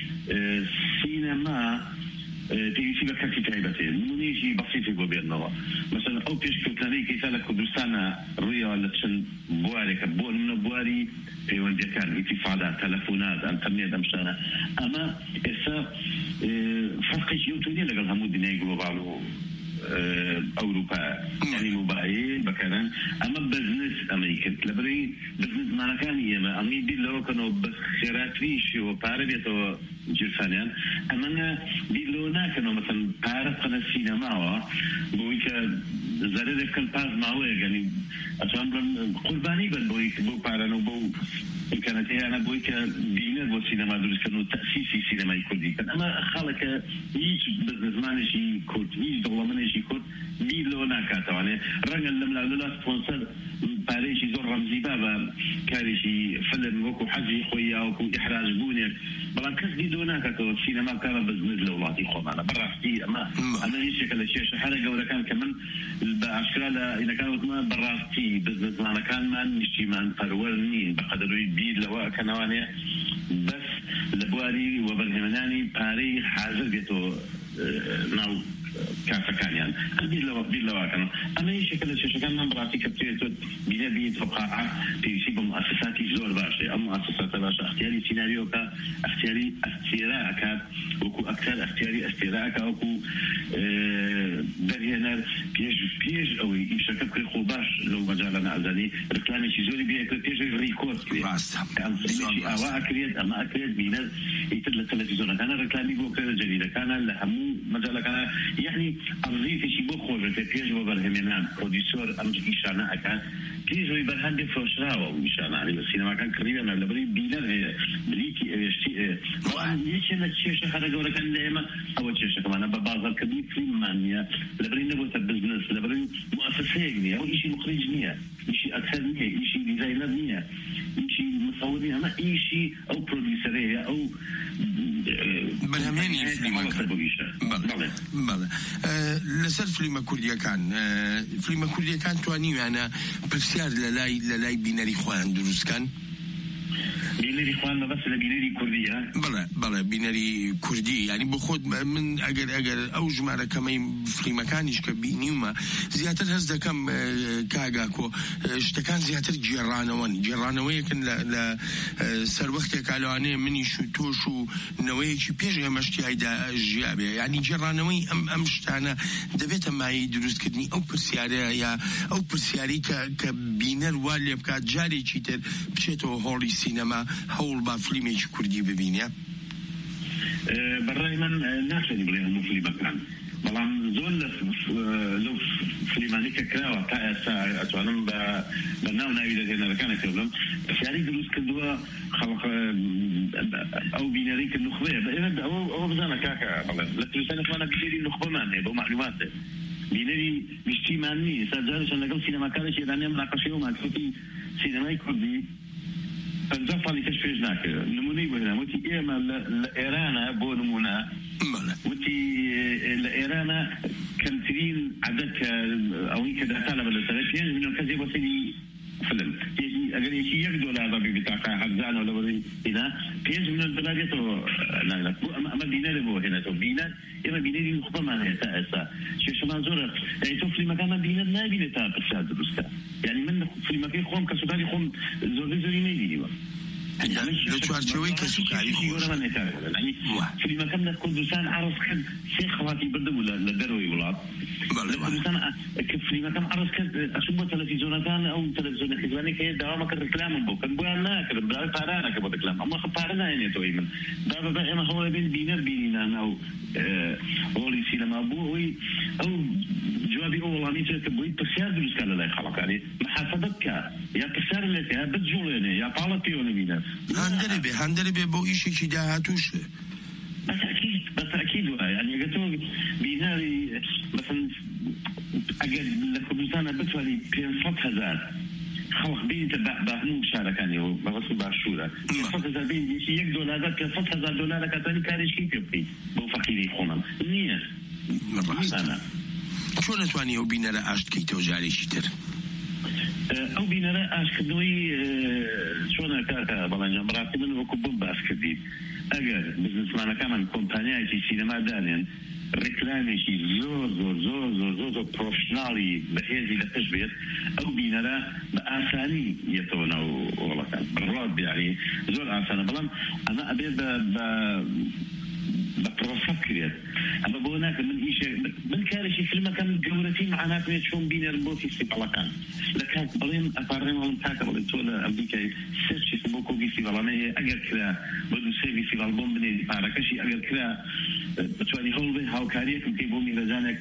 سینەما پێویستی بە کەسی تایبەتێ نمونەیەکی بەسیطی بۆ بێنەوە مثلا ئەو پێشکەوتانەی کەیسا لە کوردستانە ڕوویەوە لە چەند بوارێکە بۆ نمونە بواری پەیوەندیەکان ئیتیفادات تەلەفۆنات ئەنتەرنێت ئەم شتانە ئەمە ئێستا فەرقێکی ئەوتۆنیە لەگەڵ هەموو دنیای گلۆباڵ و ئەوروپا یعنی موبایل بەکاران ئەمە بزنس ئەمەی کرد لەبەرەوەی بزنسمانەکانی ئێمە ئەمەی بیر لەوەکەنەوە بە خێراتریشەوە پارە بێتەوە جرسانیان ئەمەە بیر لەوە ناکەنەوە مەسەن پارە بخەنە سینەماوە بۆی کە زەرێک بکەن پاس ماوەیە گەنی ئەتوان بڵێن قوربانی بن بۆی بۆ پارەنەوە بۆ ئیمکانەتیانە بۆی کە بینەر بۆ سینەما دروستکردن و تەسیسی سینەمای کوردی کردن ئەمە خەڵکە هیچ بزنسمانێکی کورد هیچ دەوڵەمەندێکی کورد بیر لەوە ناکاتەوانێ ڕەنگە لەم لا سپۆنسەر پارەیەکی زۆر ڕەمزی با بە کارێکی فلم وەکو حەزی خۆی یا وەکو ئیحراج بوونێک بەڵام کەس دیدۆ ناکاتەوە سینەما کارە بزنس لە وڵاتی خۆمانە بەڕاستی ئەمە هیچێکە لە کێشە هەرە گەورەکان کە من بە ئاشکرا لە ئینەکان وتمە بەڕاستی بزنسمانەکانمان نیشتیمان پەروەر نین بەقەدەروی بیر لەوە ئەکەنەوانێ بەس لە بواری وەبەرهێنانی پارەی حاضر بێتەوە ناو کافەکانیان بیر لەواکەن ئەمە یەکێکە لە کێشەکان من بەڕاستی کە بتوێت بینە بینیت فقاعە پێویستی بە مؤسساتی زۆر باشە ئەم مؤسساتە باشە اختیاری سیناریۆکە اختیاری ئەستێرا ئەکات وەکو ئەکتەر اختیاری ئەستێرا ئەکا وەکو دەرهێنەر پێش ئەوەی ئیشەکە بکرێت خۆ باش لەو مەجالە نازانی ڕکلامێکی زۆری بێکرێت پێش ڕیکۆرد کرێت ئاوا ئەکرێت ئەمە ئەکرێت بینەر ئیتر لە تەلەڤیزۆنەکانە ڕکلامی بۆ کرێت جەریدەکانە لە هەموو مەجالەکانە یعنی ئەڕزیفێکی بۆ خۆشێت پێش بۆ بەرهەمێنان پرۆدیسۆر ئەم ئیشانە ئەکات پێشەوەی بەرهەم بێ فرۆشراوە و ئیشانانی لە سینەماکان کڕیوێنە لەبەری بینەر هەیە بلیتی ئەوێشتی یەکێ لە کێشە هەرە گەورەکان لە ئێمە ئەوە کێشەکەمانە بە بازاڕکردنی فیلممان نییە لەبەری نەبووتە بزنس لەبەری موسسەیەک نییە ئەو ئیشی مخرج نییە ئیشی ئەکتەر نییە ئیشی دیزاینەر نییە ئیشی مصور نییە ئەمە ئیشی ئەو پرۆدیوسەرەیە ئەو بەرهەمهێنی فیلمەکە بەڵێ لەسەر فیلمە کوردیەکان توانیویانە پرسیار لە لای بینەری خۆیان دروستکەن بینەری خوان بەس لە بینەری کوردیە بەڵێ بینەری کوردی ینی بۆ خۆت من ئەگەر ئەو ژمارەکەمەی فیلمەکانیش کە بینیومە زیاتر هەست دەکەم کاگاکۆ شتەکان زیاتر گێڕانەوەیەکن لە سەروەختێکا لەوانەیە منیش و تۆش و نەوەیەکی پێش ئێمەشتیایدا ژیابێ ینی گێڕانەوەی ئەم شتانە دەبێتە مایەی دروستکردنی ئەو پرسیارەیە یا ئەو پرسیاری کە بینەر وا لێ بکات جارێکی تر بچێتەوە هۆڵی سینەما هەوڵ با فیلمێکی کوردی ببینێ بەڕای من ناتوانین بڵێ هەموو فیلمەکان بەڵام زۆر لەو فلیمانی کە کراوە تا ئێستا ئەتوانم بە ناو ناوی دەهێنەرەکانە کردم پرسیاری دروست کردووە خەڵق ئەو بینەرەی کە نخبەیە ئەوە بزانە کاکە بەڵێ لە کوردستانەوانە بینەری نخبەمان هەیە بۆ معلوماتێ بینەری گشتیمان نییە سەرجارشان لەگەڵ سینەماکارێکی ئێرانی مناقەشەیەومان کردی سینەمای کوردی 50 ساڵی کەس پێش ناکرد نمونەی بۆ هێنام وتی ئێمە لە ئێرانە بۆ نمونە وتی لە ئێرانە کەمترین عەدەد کە ئەوەی کە داتا لە بەلەسەرە 5 ملیۆن کەسێ بۆ سەری فلم ئەگەر یەکی $1 بەبێ بتاقا حەفزانەوە لەبەرەی هێنا 5 ملیۆن دۆلارێتەوە ناگرێت ئەمە بینەرە بۆ هێنێتەوە بینەر ئێمە بینەری نخبەمان هەیە تا ئێستا شێشەمان زۆرە یعنی تۆ فلیمەکانمان بینەر نابینێت تا پرسیار دروستە یعنی من فلیمەکەی خۆم کە سووداری خۆم زۆری نەیبینیوە لە چوارچەوەی کەسوکاری خۆشمان فلیمەکەم لە کوردستان عرض کرد 3 خەڵاتی بردەبوو لە دەرەوەی وڵات لە کوردستان کە فلیمەکەم عرض کرد ئەچوو بۆ تەلەڤیزۆنەکان ئەو تەلەڤیزۆنە حیزبانەی کە داوامەکە ڕکلامم بۆ کەم بۆیان ناکردم برای پارانەکە بۆ دەکلام ئەمە پارە نایێنێتەوەی من بابە ئێمە هەوڵە بین بینەر بینینە ناو ڕۆڵی سینەما بۆ ئەوەی ئەو جوابی ئەو وەڵامی چێت کە بۆی پرسیار دروستکە لە لای خەڵکانی محاسەبە بکە یا پرسیار لێکە یا بجوڵێنێ یا پاڵە پێوەنە بینە هەندێرێ بێ بۆ ئیشێکی داهاتووشە بالتأكيد يعني قلتوا بيناري مثلا أجل لكردستان بتوالي 500,000 خلق بين تبعهم مشاركاني وبغصب بعشورة 500,000 بين شيء $1 $500,000 كتاني كاريش كيف يبقي بو فقيري خونا نية أنا شو نتواني أو بينارا عشت كي توجاري شتر أو بينارا عشت كدوي شو أنا كاكا بلانجا مراتي من وكبون بأسكدي ئەگەر بزنسمانەکانمان کۆمپانیایەکی سینەما دانێن ڕێکلامێکی زۆر پرۆفشناڵی بەهێزی لە پێش بێت ئەو بینەرە بە ئاسانی یەتەوە ناو وڵاتان بڕات بیاری زۆر ئاسانە بەڵام ئەمە ئەبێ بە پرۆسە بکرێت ئەمە بۆ ناکە من کارێکی فیلمەکەم گەورەتی معنات بێت چۆن بینێرم بۆ فیستیڤاڵەکان لە کات بڵێن ئەپارڕێن وەڵم تاکە بڵێن تۆ لە ئەمریکای سێرچی بۆ کۆ فیستیڤاڵانە هەیە ئەگەر کرا بۆ دووسێ فیستیڤاڵ بۆم بنێ پارەکەشی ئەگەر کرا بتوانی هەوڵ بێ هاوکاریەکم پێی بۆ میرەجانێک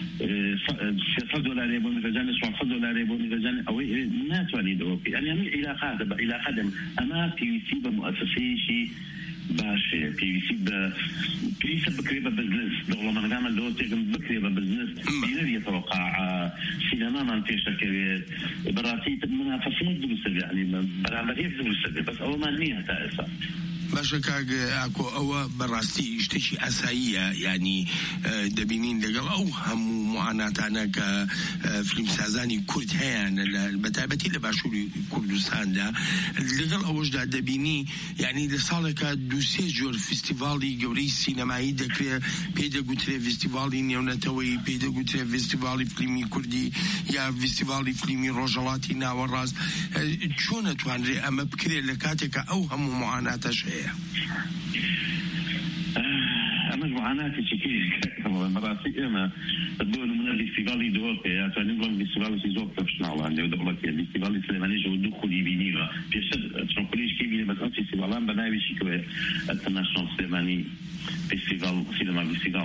$300 بۆ میرەجانێک $400 بۆ میرەجانێک ئەوەی ناتوانیت ئەوە بکەیت ئەنی هەموو عیلاقاتە بە عیلاقە دەم ئەمە پێویستی بە مؤسسەیەکی باشێ پێویستی پێویستە بکرێ بە بزنس دەوڵەمەندەکانە لەوە تێکم بکرێ بە بزنس بینەریەتەوە قاعە سینەمامان پێشەکەوێت بەڕاستی منافەسەیەک دروستە بێ یعنی بەرامبەرێک دروستە بێ بەس ئەوەمان نییە تا ئێستا باشە کاک ئاکۆ ئەوە بەڕاستی شتێکی ئاساییە ینی دەبینین لەگەڵ ئەو هەموو معاناتانە کە فیلمسازانی کورد هەیەن بەتایبەتی لە باشووری کوردستاندا لەگەڵ ئەوەشدا دەبینی ینی لە ساڵێکە 2-3 جۆر فیستیڤاڵی گەورەی سینەمایی دەکرێت پێی دەگوترێ فیستیڤاڵی نێونەتەوەی پێی دەگوترێ فیستیڤاڵی فیلمی کوردی یا فیستیڤاڵی فیلمی ڕۆژهەڵاتی ناوەڕاست چۆن نەتوانرێ ئەمە بکرێت لە کاتێکە ئەو هەموو معاناتەش هەیە أما المعاناة الشكل مراسي أما الدول من الاستقلال دوق يا تاني قلنا الاستقلال في زوج تفشنا الله عنده دولة الاستقلال السلماني جو دخول يبينيها في شد تنقليش كبيرة بس أنت استقلالان بناوي شكوى التناشنال السلماني استقلال سينما الاستقلال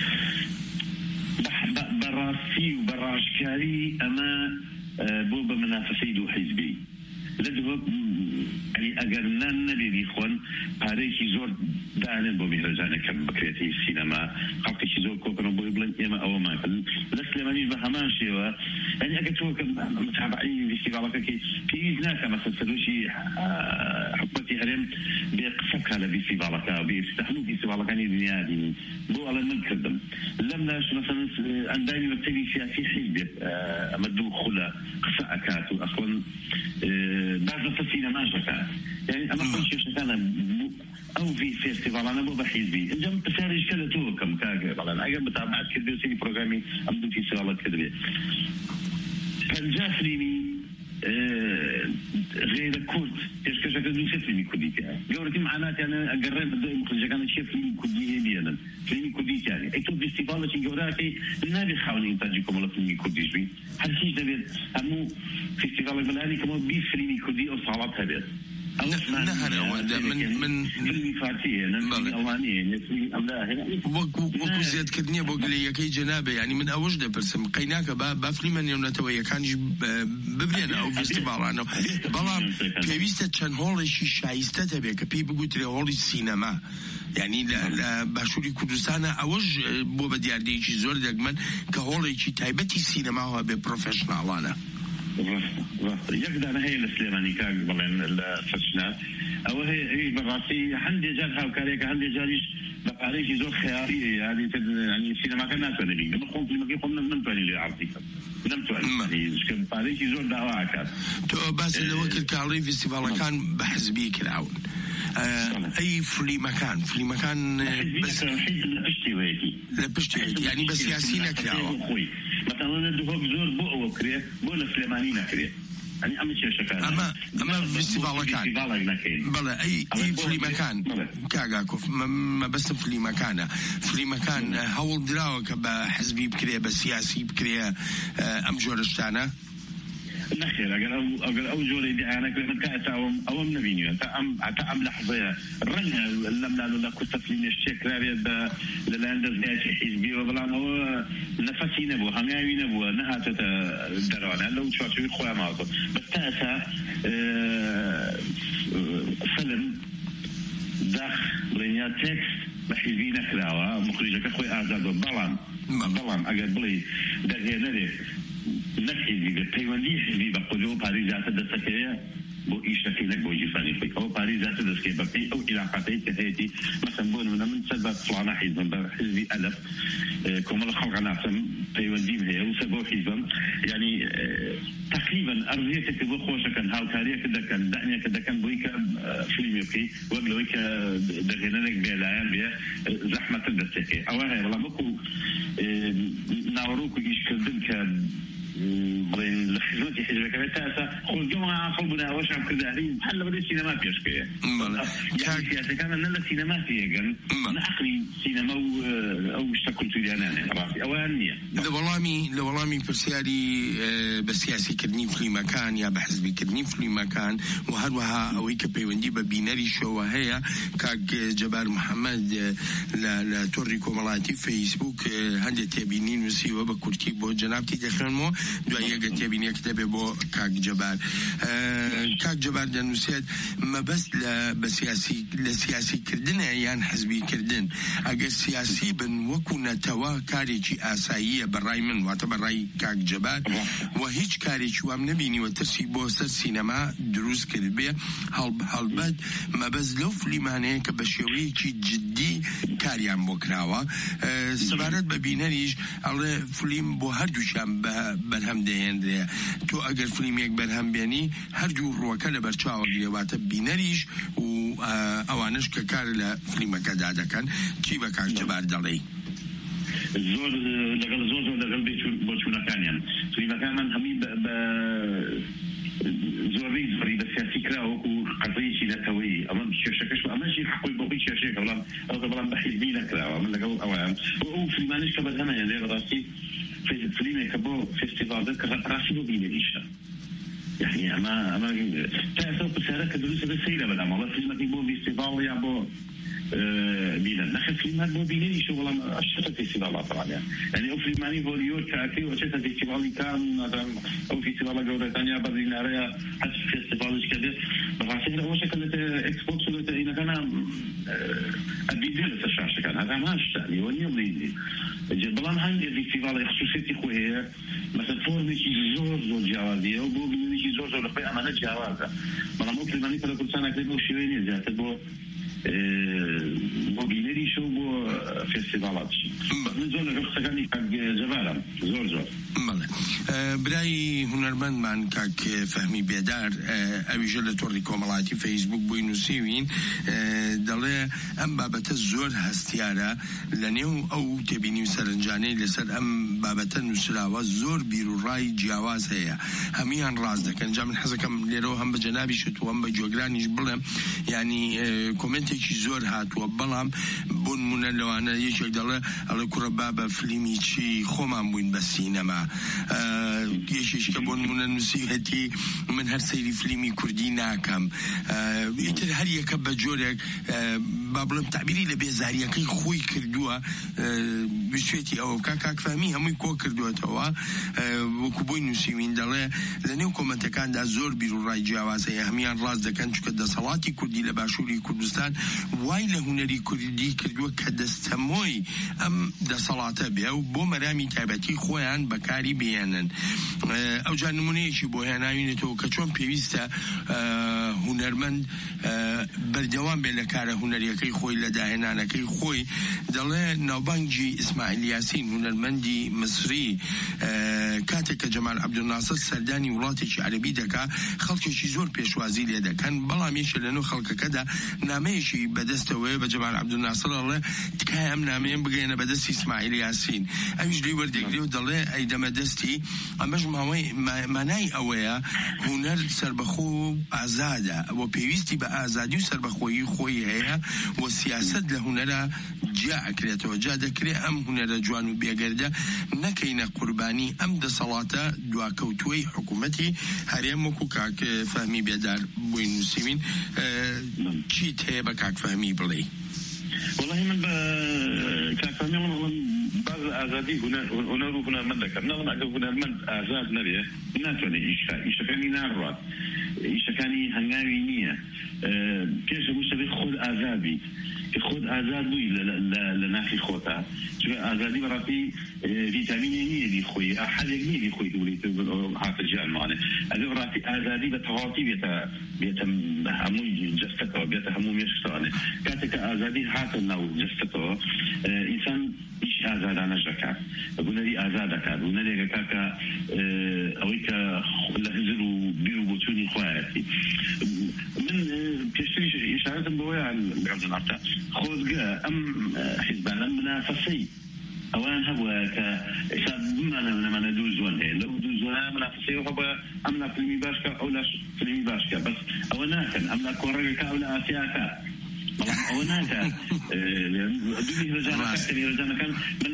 براسي وبراشكاري أما بوب منافسي دو حزبي لدهو يعني أجرنا نبي إخوان هذا زور دعنا بمهرجان كم بكريتي السينما خلق شيء زور كوكنا بيبلن إما أو ما لسلماني بهمان شيء يعني أجتوا كم متابعين في استقالك كي بيزنا كما سلسلوشي حكومتي هرم بقصك على بيستقالك بيستحنوا بيستقالك يعني الدنيا دي بو على المنكردم لم ناش مثلا عندنا مبتدي سياسي حزب مدو خلا قصاكات أصلا بعض السينما شكا يعني أنا كل شيء شكانا أو في فيستيفال أنا بو بحزبي إنجم تفارج كذا توكم كاجر على أجل بتابعات كذا سيني برنامجي أمدو في سوالات كذا فالجافريني غير كورد يشكش كذا سفريني كودي كذا جورتي معناته أنا أقرب بدأ مخرج كان شفريني كودي بيانا فيني كودي يعني أكتب فيستيفال شيء جوراتي النبي خاوني إنتاجكم ولا فيني كودي شوي هل شيء ده أمو فيستيفال بلاني كمان بيفريني كودي أو صعبات هذا من فارسية من ألمانية وەکو زیادکردنیە بۆ گلەیەکەی جەنابێ ینی من ئەوەش دەپرسم قەیناکە با فلیمە نێونەتەوە یەکانیش ببرێنە ئەو فێستیڤاڵانەوە بەڵام پێویستە چەند هۆڵێکی شایستە دەبێت کە پێی بگوترێ هۆڵی سینەما یعنی لە باشووری کوردستانە ئەوەش بۆ بە دیاردەیەکی زۆر دەگمەن کە هۆڵێکی تایبەتی سینەماوە بێ پرۆفێشناڵانە يقدر هي السليماني كاك بلين الفشنات او هي بالراسي عندي جال هاوكاريك عندي جاليش بقاليش زور خياريه يعني السينما كان ناس نبي ما قمت لما قمنا نمتعني اللي عرفتك نمتعني يعني كان بقاليش زور دعوه كان تو بس الوكل كاري فيستيفال كان بحزبي كلاون اي فلي مكان بس لبشتي يعني بس ياسين كلاون مثلا ندوق زور بو وكري بو السليماني نكري يعني أما شيء شكل أما فيستيفال كان بلا أي فلي مكان كاغاكوف ما بس فلي مكان هول دراوك بحزبي بكريه بسياسي بكريه أم جورشتانا نخير أقل أو جوري دي أنا كلمة كأس أو من نبيني تأم لحظة رجع لما لا كنت فلين الشكل للاندز جاي حزبي وبلان هو نفسي نبوه همياوي نبوه نهات درانا لو شو يخوي معه بس تأسى فيلم داخ بلينيا تكست بحزبي نخلاوه مخرجك أخوي أعزاد بلان أقل بلي دغينا نحن بتيواني حزبي بقولوا باريزات الدستكية بو إيشتكينك بو جيفاني فيك أو باريزات الدستكية بقي أو علاقاتي كهيتي مثلا بون من سبب فلانا حزبي ألف كم الخلق نفسهم تيواني هي وسبب حزبهم يعني تقريبا أرضيتك بو خوشة كان هاو كاريا كده كان دعني كده كان بويك فيلم يبقي وقلويك دغينالك بيلايان بيه زحمة الدستكية أولا والله بكو ناوروكو إيشكردن كان بين الخدمات حزبك تأسى خل جماعة خلبنا وش عم كذا هري محل بدي السينما بيشكيه يعني سياسة كان إن السينما فيها جن نأخلي سينما أو اشتكلت لي أنا راسي أوانية لو والله برسياري بسياسي كدني في مكان يا بحزبي كدني في مكان وهروها أو يكبي وندي ببيناري شو هي كاج جبار محمد لا توريكو ملاتي فيسبوك هندي تبينين وسيوا بكرتي بو جنابتي دخلمو دوایە گەتێبینە کتێبێ بۆ کاک جەبار دەنووسێت مەبەست لە سیاسیکردنە یان حزبیکردن ئەگەر سیاسی بن وەکو نەتەوە کارێکی ئاساییە بەڕای من واتە بەڕای کاک جەبار و هیچ کارێکی وام نەبینیوە ترسی بۆ سەر سینەما دروست کرد بێ هەڵبەت مەبەست لەو فلیمانەیە کە بە شێوەیەکی جددی کاریان بۆ کراوە سەبارەت بە بینەریش ئەڵێ فلیم بۆ هەردووشیان بەرهەم دەهێنرێ تۆ ئەگەر فلیمێک بەرهەم بێنی هەردوو ڕووەکە لە بەرچاوە گرێواتە بینەریش و ئەوانش کە کار لە فلیمەکەدا دەکەن چی بە کاک جەبار دەڵێ زۆر لەگەڵ بۆچوونەکانیان فلیمەکانمان هەمی زۆری بە سیاسی کرا وەکو قەزەیەکی نەتەوەیی ئەمە کێشەکەش ئەمەشی حقوی بۆی کێشەیەکە بەڵام بە حیزبی نەکراوە من لەگەڵ ئەوەیان ئەو فلیمانش کە بەدەمەیە لێ بەڕاستی فيلمك بو فيستيفال ذاك راسي بيني ديشا يعني اما تعرفوا بسهره كدروس بسيله بلا ما فيلمك بو فيستيفال يا بو بينا ناخذ فيلمات بو بيني شو والله اشتغلت فيستيفال طبعا يعني او فيلماني فوليور كاكي وشتا فيستيفال كان او فيستيفال جوده ثانيه بدينا ريا حتى فيستيفال كده بس هو شكل اكس بوكس ولا كان الفيديو تشاشه كان هذا ما اشتغل واليوم بلان هندي فيستيفال خصوصيتي خويا مثلا فورميكي زور جوازيه وبو بينيكي زور لقي امانه جوازه ما ممكن ماني كل سنه كده شويه زياده بو بۆبینەری شو بۆ فێستیڤاڵات من زۆر لەگەڵ قسەکانی کاک جەبارم زۆر برای هونەرمەندمان کاک فەهمی بێدار ئەویژە لە تۆڕی کۆمەڵایەتی فەیسبوک بووی نووسیوین دەڵێ ئەم بابەتە زۆر هەستیارە لە نێو ئەو تێبینی و سەرنجانەی لەسەر ئەم بابەتە نووسراوە زۆر بیر و ڕای جیاواز هەیە هەمویان ڕاست دەکەن جا من حەزەکەم لێرەوە هەم بە جەنابی شت و هەم بە جۆگرانیش بڵێم ینی کۆمنتێکی زۆر هاتووە بەڵام بۆ نمونە لەوانە یەکێک دەڵێ ئەڵێ کوڕە بابە فیلمی چی خۆمان بووین بە سینەما یەکێکە بۆ نمونە نووسیهەتی من هەر سەیری فیلمی کوردی ناکەم ئیتر هەر یەکە بە جۆرێک با بڵێم تعبیری لە بێزاریەکەی خۆی کردووە بشێتی ئەوە بکە کاکفەهمی هەمووی کۆ کردوێتەوە وەکو بۆی نووسیوین دەڵێ لە نێو کۆمەنتەکاندا زۆر بیر و ڕای جیاوازەیە هەمیان ڕاست دەکەن چونکە دەسەڵاتی کوردی لە باشووری کوردستان وای لە هونەری کوردی کردووە کە دەستەمۆی ئەم دەسەڵاتە بێ و بۆ مەرامی تایبەتی خۆیان بەکاری بێنن ئەو جا نمونەیەکی بۆ هێناوینێتەوە کە چۆن پێویستە هونەرمەند بەردەوام بێ لە کارە هونەریەکەی خۆی لە داهێنانەکەی خۆی دەڵێ ناوبانگی ئیسماعیل یاسین هونەرمەندی مصری کاتێک کە جەمال عەبدولناسر سەردانی وڵاتێکی عەرەبی دەکا خەڵکێکی زۆر پێشوازی لێ دەکەن بەڵام یەکێ لەنێو خەڵکەکەدا نامەیەکی بەدەستەوەی بە جەمال عەبدولناسر ئەڵێ تکایە ئەم نامەیەم بگەێنە بەدەستی ئیسماعیل یاسین ئەویش لێی وەردەگرێ و دەڵێ ئەی دەمە دەستی ئەمەش ماوەی مانای ئەوەیە هونەر سربەخۆ و ئازادە و پێویستی بە ئازادی و سربەخۆیی خۆی هەیە و سیاست لە هونەرە جا ئەکرێتەوە جا دەکرێت ئەم هونەرە جوان و بێگەردە نەکەینە قوربانی ئەم دەسەڵاتە دواکەوتووەی حکوومەتی هەرێم وەکو کاک فەهمی بێدار بۆی نووسیوین چیت هەیە بە کاک فەهمی بڵێ؟ والله من كاك فهمي بعض آزادي هنا هنرمند دەکەم نەڵم ئەگەر هونەرمەند ئازاد نەبێ ناتوانێت ئیشەکانی ناڕات ئیشەکانی هەنگاوی نییە پێش هەموو شەبێت خۆت ئازاد بیت کە خۆت ئازاد بووی لە ناخی خۆتا چونکە ئازادی بەڕاستی ڤیتامینی نییە دی خۆی حەزێک نییە دی خۆی دووریت هاتە ژیانمانێ ئەگەر بەڕاستی ئازادی بە تەواوی بێتە هەمووی جەستەکەوە بێتە هەموو مێشتوانێ کاتێک کە ئازادی هاتە ناو جەستەکەوە ئینسان هیچ ئازادانەش دەکات هونەری ئازاد دەکات هونەرێکەکە کە ئەوەی کە لە هزر و بیر و بۆچوونی خۆیەتی من پێشتریش ئیشارەتم بەوەیە گەمجنابتە خۆزگە ئەم حیزبانە منافەسەی ئەوان هەبووە کە ئێستا بمانە دوو زۆن هەیە لەو دوو زۆنە منافەسەی هەبووە ئەم لا فیلمی باشکە ئەو لا فیلمی باشکە بەس ئەوە ناکەن ئەم لا کۆڕەگەکە ئەو لە ئاسیاکە بەڵام ئەوە ناکە دوو هێرەجانەکان من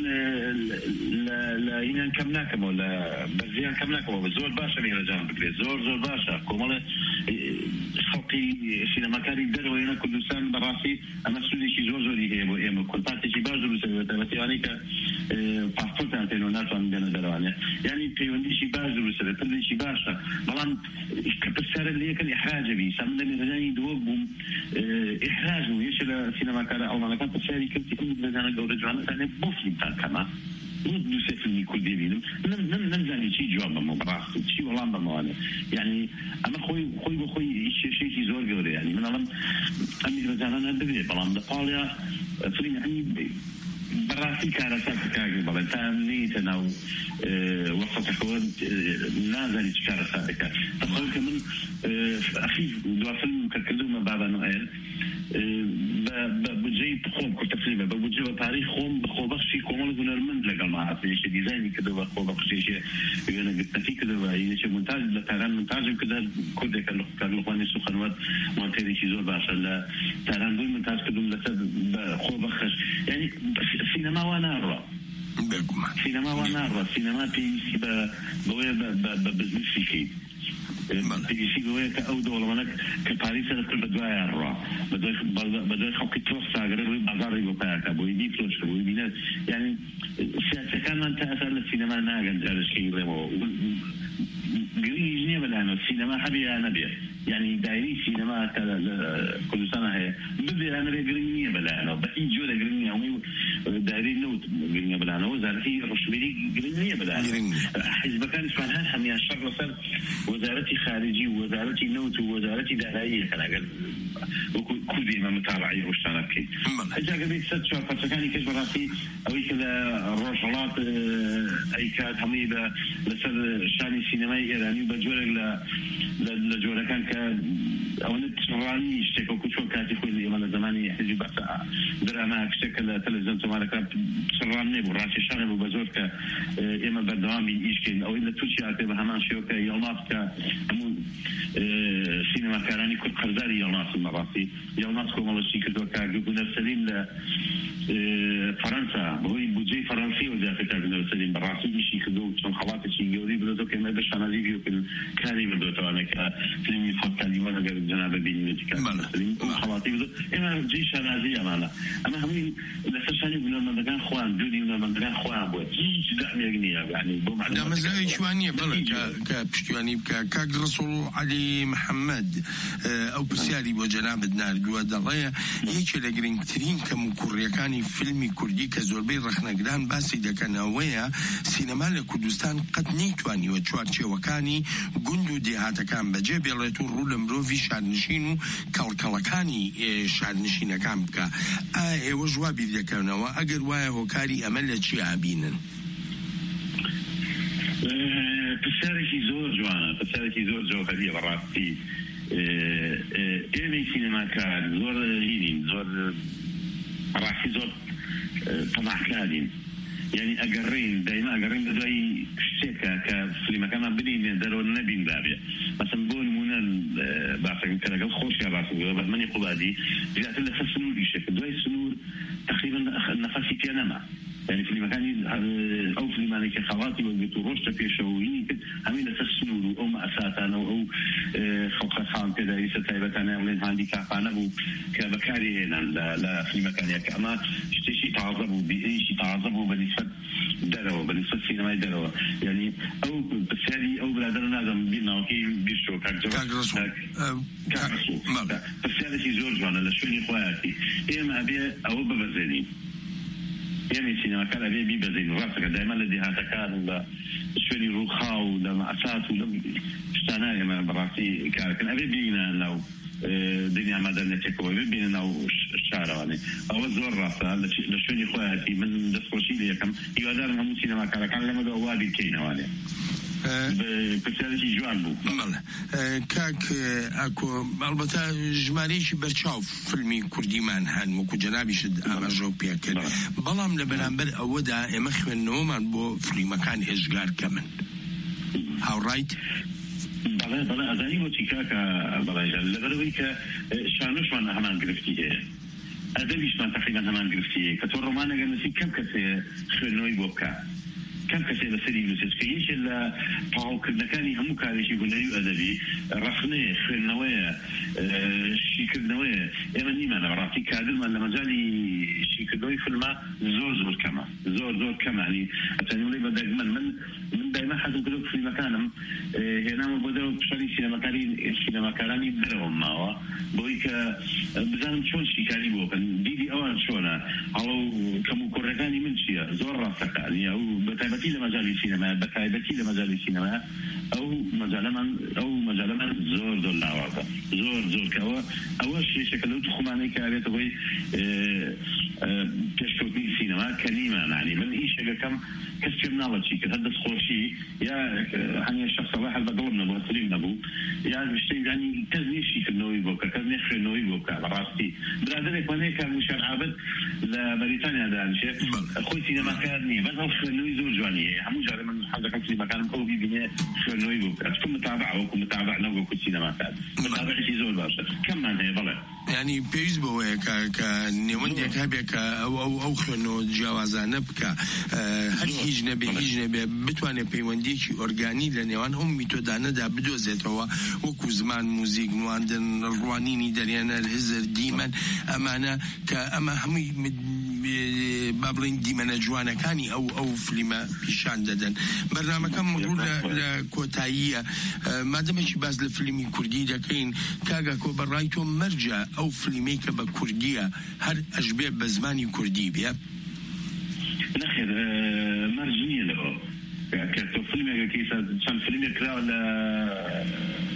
لە ئینان کەم ناکەمەوە لە بەرزیان کەم ناکەمەوە زۆر باشە هێرەجان بکرێت زۆر باشە کۆمەڵە خەڵقی سینەماکاری دەرەوەیە کوردستان بەڕاستی ئەمە سودێکی زۆری هەیە بۆ ئێمە کۆنتاتێکی باش دروستەوێتە بەتیوانەی کە پاسپۆرتیان پێنەوە ناتوانن بێنە دەرەوانێ یعنی پەیوەندیشی باش دروستەوێت پردێکی باشە بەڵام کە پرسیارە لە یەکەن ئیحراجە بی سام لە هێرەجانی دووە بووم ئیحراج و یەکێ لە سینەماکارە ئەڵمانەکان پرسیاری کردی ئەم لەجانە گەورە جوانەکانێ بۆ فیلمتان کەمە دوو سێ فیلمی کوردی بینم نەمزانی چی جواب بەمەوە بەڕاستی چی وەڵام بەمەوانێ یعنی ئەمە خۆی بۆ خۆی کێشەیەکی زۆر گەورە یعنی من ئەڵم ئەم هێرەجانانە ببێت بەڵام لە پاڵیا فیلم هەنی بەڕاستی کارەسات کاگە بەڵێ تا نیتە ناو وەسەتەکەوە نازانی چ کارەسات دەکات دەخۆی کە من ئەخی دوا فیلم کە کردومە بابا نوئێل بە بودجەی خۆم کورتەفیلمە بە بودجە بە پارەی خۆم بە خۆبەخشی کۆمەڵ هونەرمەند لەگەڵ ماهاتێکی دیزاینی کردەوە خۆبەخشێکی وێنەگرتنەکەی کردەوە یەکێ مونتاژ لە تاران مونتاژم کردە کوردێکە کارلوخوانی سوخەنوەت مۆنتێرێکی زۆر باشە لە تاران بووی مونتاژ کردوم لەسەر خۆبەخش یعنی سینەما وا ناڕوا سینەما پێویستی بەوەیە بە بزنسیکەیت پێویستی بەوەیە کە ئەو دەوڵەمەنە کە پاریسە دەکرد بە دوایان ڕوا بە دوای خەڵکی تۆس ساگەرە ڕووی بازاڕی بۆ پایاکە بۆی دی فلۆشکە بۆی بینێت یعنی سیاسەکانمان تا ئەسا لە سینەما ناگەن جارشکەی بڵێمەوە گرنگیش نییە بەلایەنەوە سینەما هەبێ یا نەبێ یعنی دایری سینەما کە لە کوردستانە هەیە ببێ یا نەبێ گرنگ نییە بەلایەنەوە بە هیچ جۆرە گرنگ نییە هەمووی دایری نەوت گرنگە بەلایەنەوە وەزارەتی ڕۆشنبیری گرنگ نییە بەلایەنەوە حیزبەکانیشمان هەر هەمیان شەڕ لەسەر وەزارەتی وزارة خارجي ووزارة نوت ووزارة دارائية كان كودي ما متابعي واشتراكي إذا قبل ست شهور فكان كيش براسي أو كذا روشلات أي كاد حميدة لسر شاني سينمائي إيراني بجورك لجورة كان ك أو نتراني اشتكوا كشوا كاتي خوي اليوم زماني حزب بس دراما كشكل تلفزيون تمارك سراني براسي شاني وبزورك إما بدوامي إيشكين أو إلا توشي أكتب همان شيوك يومات كمون سينما كاراني كل قرزاري يومات المراسي يومات كومالشي كدو كاجونا السليم ل فرنسا هو بوجي فرنسي وذاك كاجونا السليم براسي مشي كدو شون خلاص شيء يوري بدو كما باش انا ريفيو كاري بدو تاعنا كفيلم فوتالي ولا جناب بيني السليم خلاصي بدو اما جيش نازيه معنا اما هم لسه من مكان خوان دوني من مكان خوان بو دعم يعني بو معلومات مزاي شوانيه بلا كبشتواني كاك رسول علي محمد او بسياري وجناب النار جواد الله هيك لجرين ترين كمكوريا كان فيلمي كردي كزوربي رخنا جدان باسي دكان ويا سينما لكردستان قد نيتواني وتشوارشي وكاني جندو دي هذا كان بجيب يلا تقول مروفي شارنشينو كالكالكاني شارنشينا كان بكا وجوابي ذكرنا وأجر ويا هكاري أمل شيء عبينا بساركي زور جوانا بساركي زور جوهرية براسي إيمي سينما كان زور هيني زور راسي زور طبع كادين يعني أقرين دائما أقرين بدوي شتى كفيلم مكان بدين درو النبي دابيا مثلا بون من بعرف كذا قال خوش يا بعرف من يقول هذه جاءت لها سنور بشكل دوي سنور تقريبا نفسي في نما يعني في المكان أو في المكان كخواتي وبتروش تبيشوي همين السنور أو مأساتنا أو خلق خام كذا يستعيبت أنا ولين عندي كافانا أو كبكاري هنا لا في المكان كأما شيء تعذبوا بأي شيء تعذبوا بالنسبة دروا بالنسبة سينما دروا يعني أو بالتالي أو بلادنا لازم بينا وكي بيشوا كرسول بالتالي في زوج وانا لشوني خواتي إما أبي أو ببزني يعني سينما كان أبي ببزني راسك دائما الذي هذا كان شوني روخاو لما أساس ولم اشتناه ما براسي كان أبي بينا لو دنيا مدنية تكوي بيننا والشارع أو زور راسه لشوني خواتي من دسوشي لي كم يقدر هم سينما كان لما دو وادي كينا وادي بسالتي جوان بو ماله كاك اكو البته جماليش برشاف فيلمي كردي مان هان وكو جنابي شد امرجو بياكل بلام لبنانبر اودا امخن نومان بو في مكان اشغال كمان هاو رايت بلا أذاني وتكاكا بلا جل لغرويك شانوش من همان قرفتيه أدبيش من تقريبا همان قرفتيه كتور رومانا قلنسي كم كسي خلنوي بوكا كم كسي لسري نسيس كيش إلا طاو كردكاني همو كاريش يقول لي أدبي رخني خلنوية شيكردنوية إما نيما نبراتي كادر من لمجالي شيكردوي في الماء زور كما زور كما يعني أتاني ولي بدأ من دائما حسب كذوك في مكانهم هنا مبادروا بشري سينما كاراني درهم معه بويك بزانم شون شيكاري بوكن ديدي أول شونه على كم كوركاني من شيء زور راسك يعني أو بتايبتي لمجال السينما أو مجال من زور دولار زور كوا أول شيء شكله تخماني كاريت هوي تشكوتني السينما كلمة يعني من إيش كم كاستيوناليتي كهذا خوشي يا يعني الشخص واحد بدورنا بوصلين نبو يعني بشتي يعني كذني شيء في النوي بوكا كذني في النوي بوكا براسي برادر يكون كان مشان عبد لبريطانيا ده شيء أخوي سينما كارني بس هو في النوي زور جواني هم جاري من حاجة كم سينما كان قوي بيني في النوي بوكا تكون متابع نوع كل سينما كان متابع شيء زور باشا كم من هي بلا يعني بيز بوه كنيوندي كهبك أو خنو جوازانه بك هر هیچ بتوانه پیوندی کی ارگانی لنیوان هم میتودانه دا بدوزه هوا وکو زمان موزیک نواندن روانینی دریان الهزر دیمن امانه که اما همی بابلين ديمنا جوانا كاني أو فيلم بيشان ددن برنامج كم مرور لكوتاية ما دمش باز لفيلم كردي دكين كاجا كو برايتو مرجع أو فيلمي كبكردية هر أشبه بزماني كردي بيا نخير مرجنية له كفيلم كيسا كان فيلم كلا ولا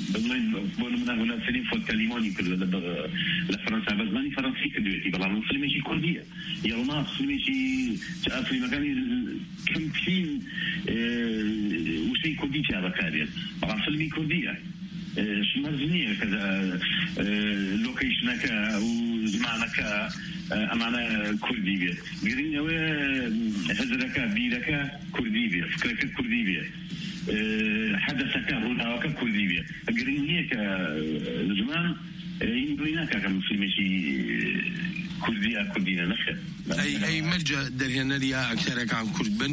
بۆ نمونە هونا سەری فۆتکەلیمۆنی کردووە لە فەرەنسا بە زمانی فەرەنسی کردوێتی بەڵام فیلمێکی کوردیە یەڵما فیلمێکی فیلمەکانی کەمترین وشەی کوردی تیا بەکارێت بەڵام فیلمی کوردیە شمەرج نییە کە لۆکەیشنەکە و زمانەکە ئەمانە کوردی بێت گرنگەوەی هەزرەکە بیرەکە کوردی بێت فکرەکە کوردی بێت حدثەکە ڕووداوەکە کوردی بێت گرنگ نییە کە زمان این دوی ناکەکەم فیلمێکی کوردیە کوردینە نەخێت ئەی مەرجە دەرهێنەریە ئەکتەرەکان کورد بن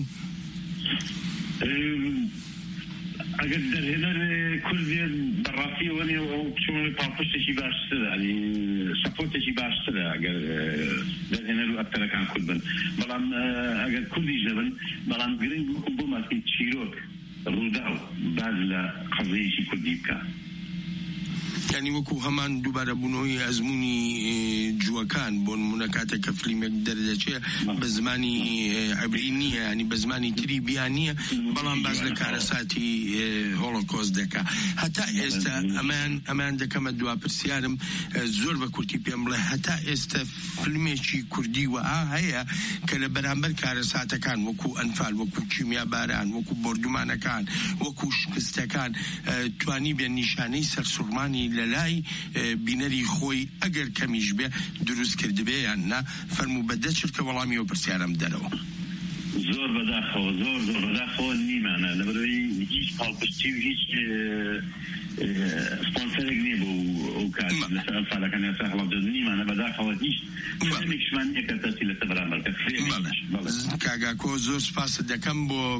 ئەگەر دەرهێنەر کوردێت بەڕاستی وەنێ چۆن پاڵپشتێکی باشترە سەپۆرتێکی باشترە ئەگەر دەرهێنەر و ئەکتەرەکان کورد بن بەڵام ئەگەر کوردیش دەبن بەڵام گرنگ بۆ ماسکی چیرۆک ڕوودا و باز لە قەزەیەکی کوردی بکە یعنی وەکو هەمان دووبارە بوونەوەی ئەزمموی جووەکان بۆ نمونە کاتێک کە فیلمێک دەردەچێت بە زمانی عەبری نییە ینی بە زمانی تری بیان نییە بەڵام باز لە کارەساتی هۆڵۆکۆست دەکا هەتا ئێستا ئەمان دەکەمە دوا پرسیارم زۆر بە کورتی پێم بڵێ هەتا ئێستا فیلمێکی کوردی وەها هەیە کە لە بەرامبەر کارەساتەکان وەکو ئەنفال وەکو کیمیاباران وەکو بردومانەکان وەکو شکستەکان توانی بێن نیشانەی سەرسوڕمانی لەلای بینەری خۆی ئەگەر کەمیش بێ دروست کردبێ یان نا فەرموو بەدە چرکە وەڵامی و پرسیارم دەرەوە زۆر بەداخەوە زۆر بەداخەوە نیمانە لەبەرەوەی هیچ پاڵپشتی و هیچ سپۆنسەرێک نییە بۆ ئەو کار لەسەر ئەنفالەکان یاسا هەڵەبجە نیمانە بەداخەوە هیچ فیلمێکشمان نییە کە تەسی لەسەر بەرامبەر کە کاگاکۆ زۆر سپاست دەکەم بۆ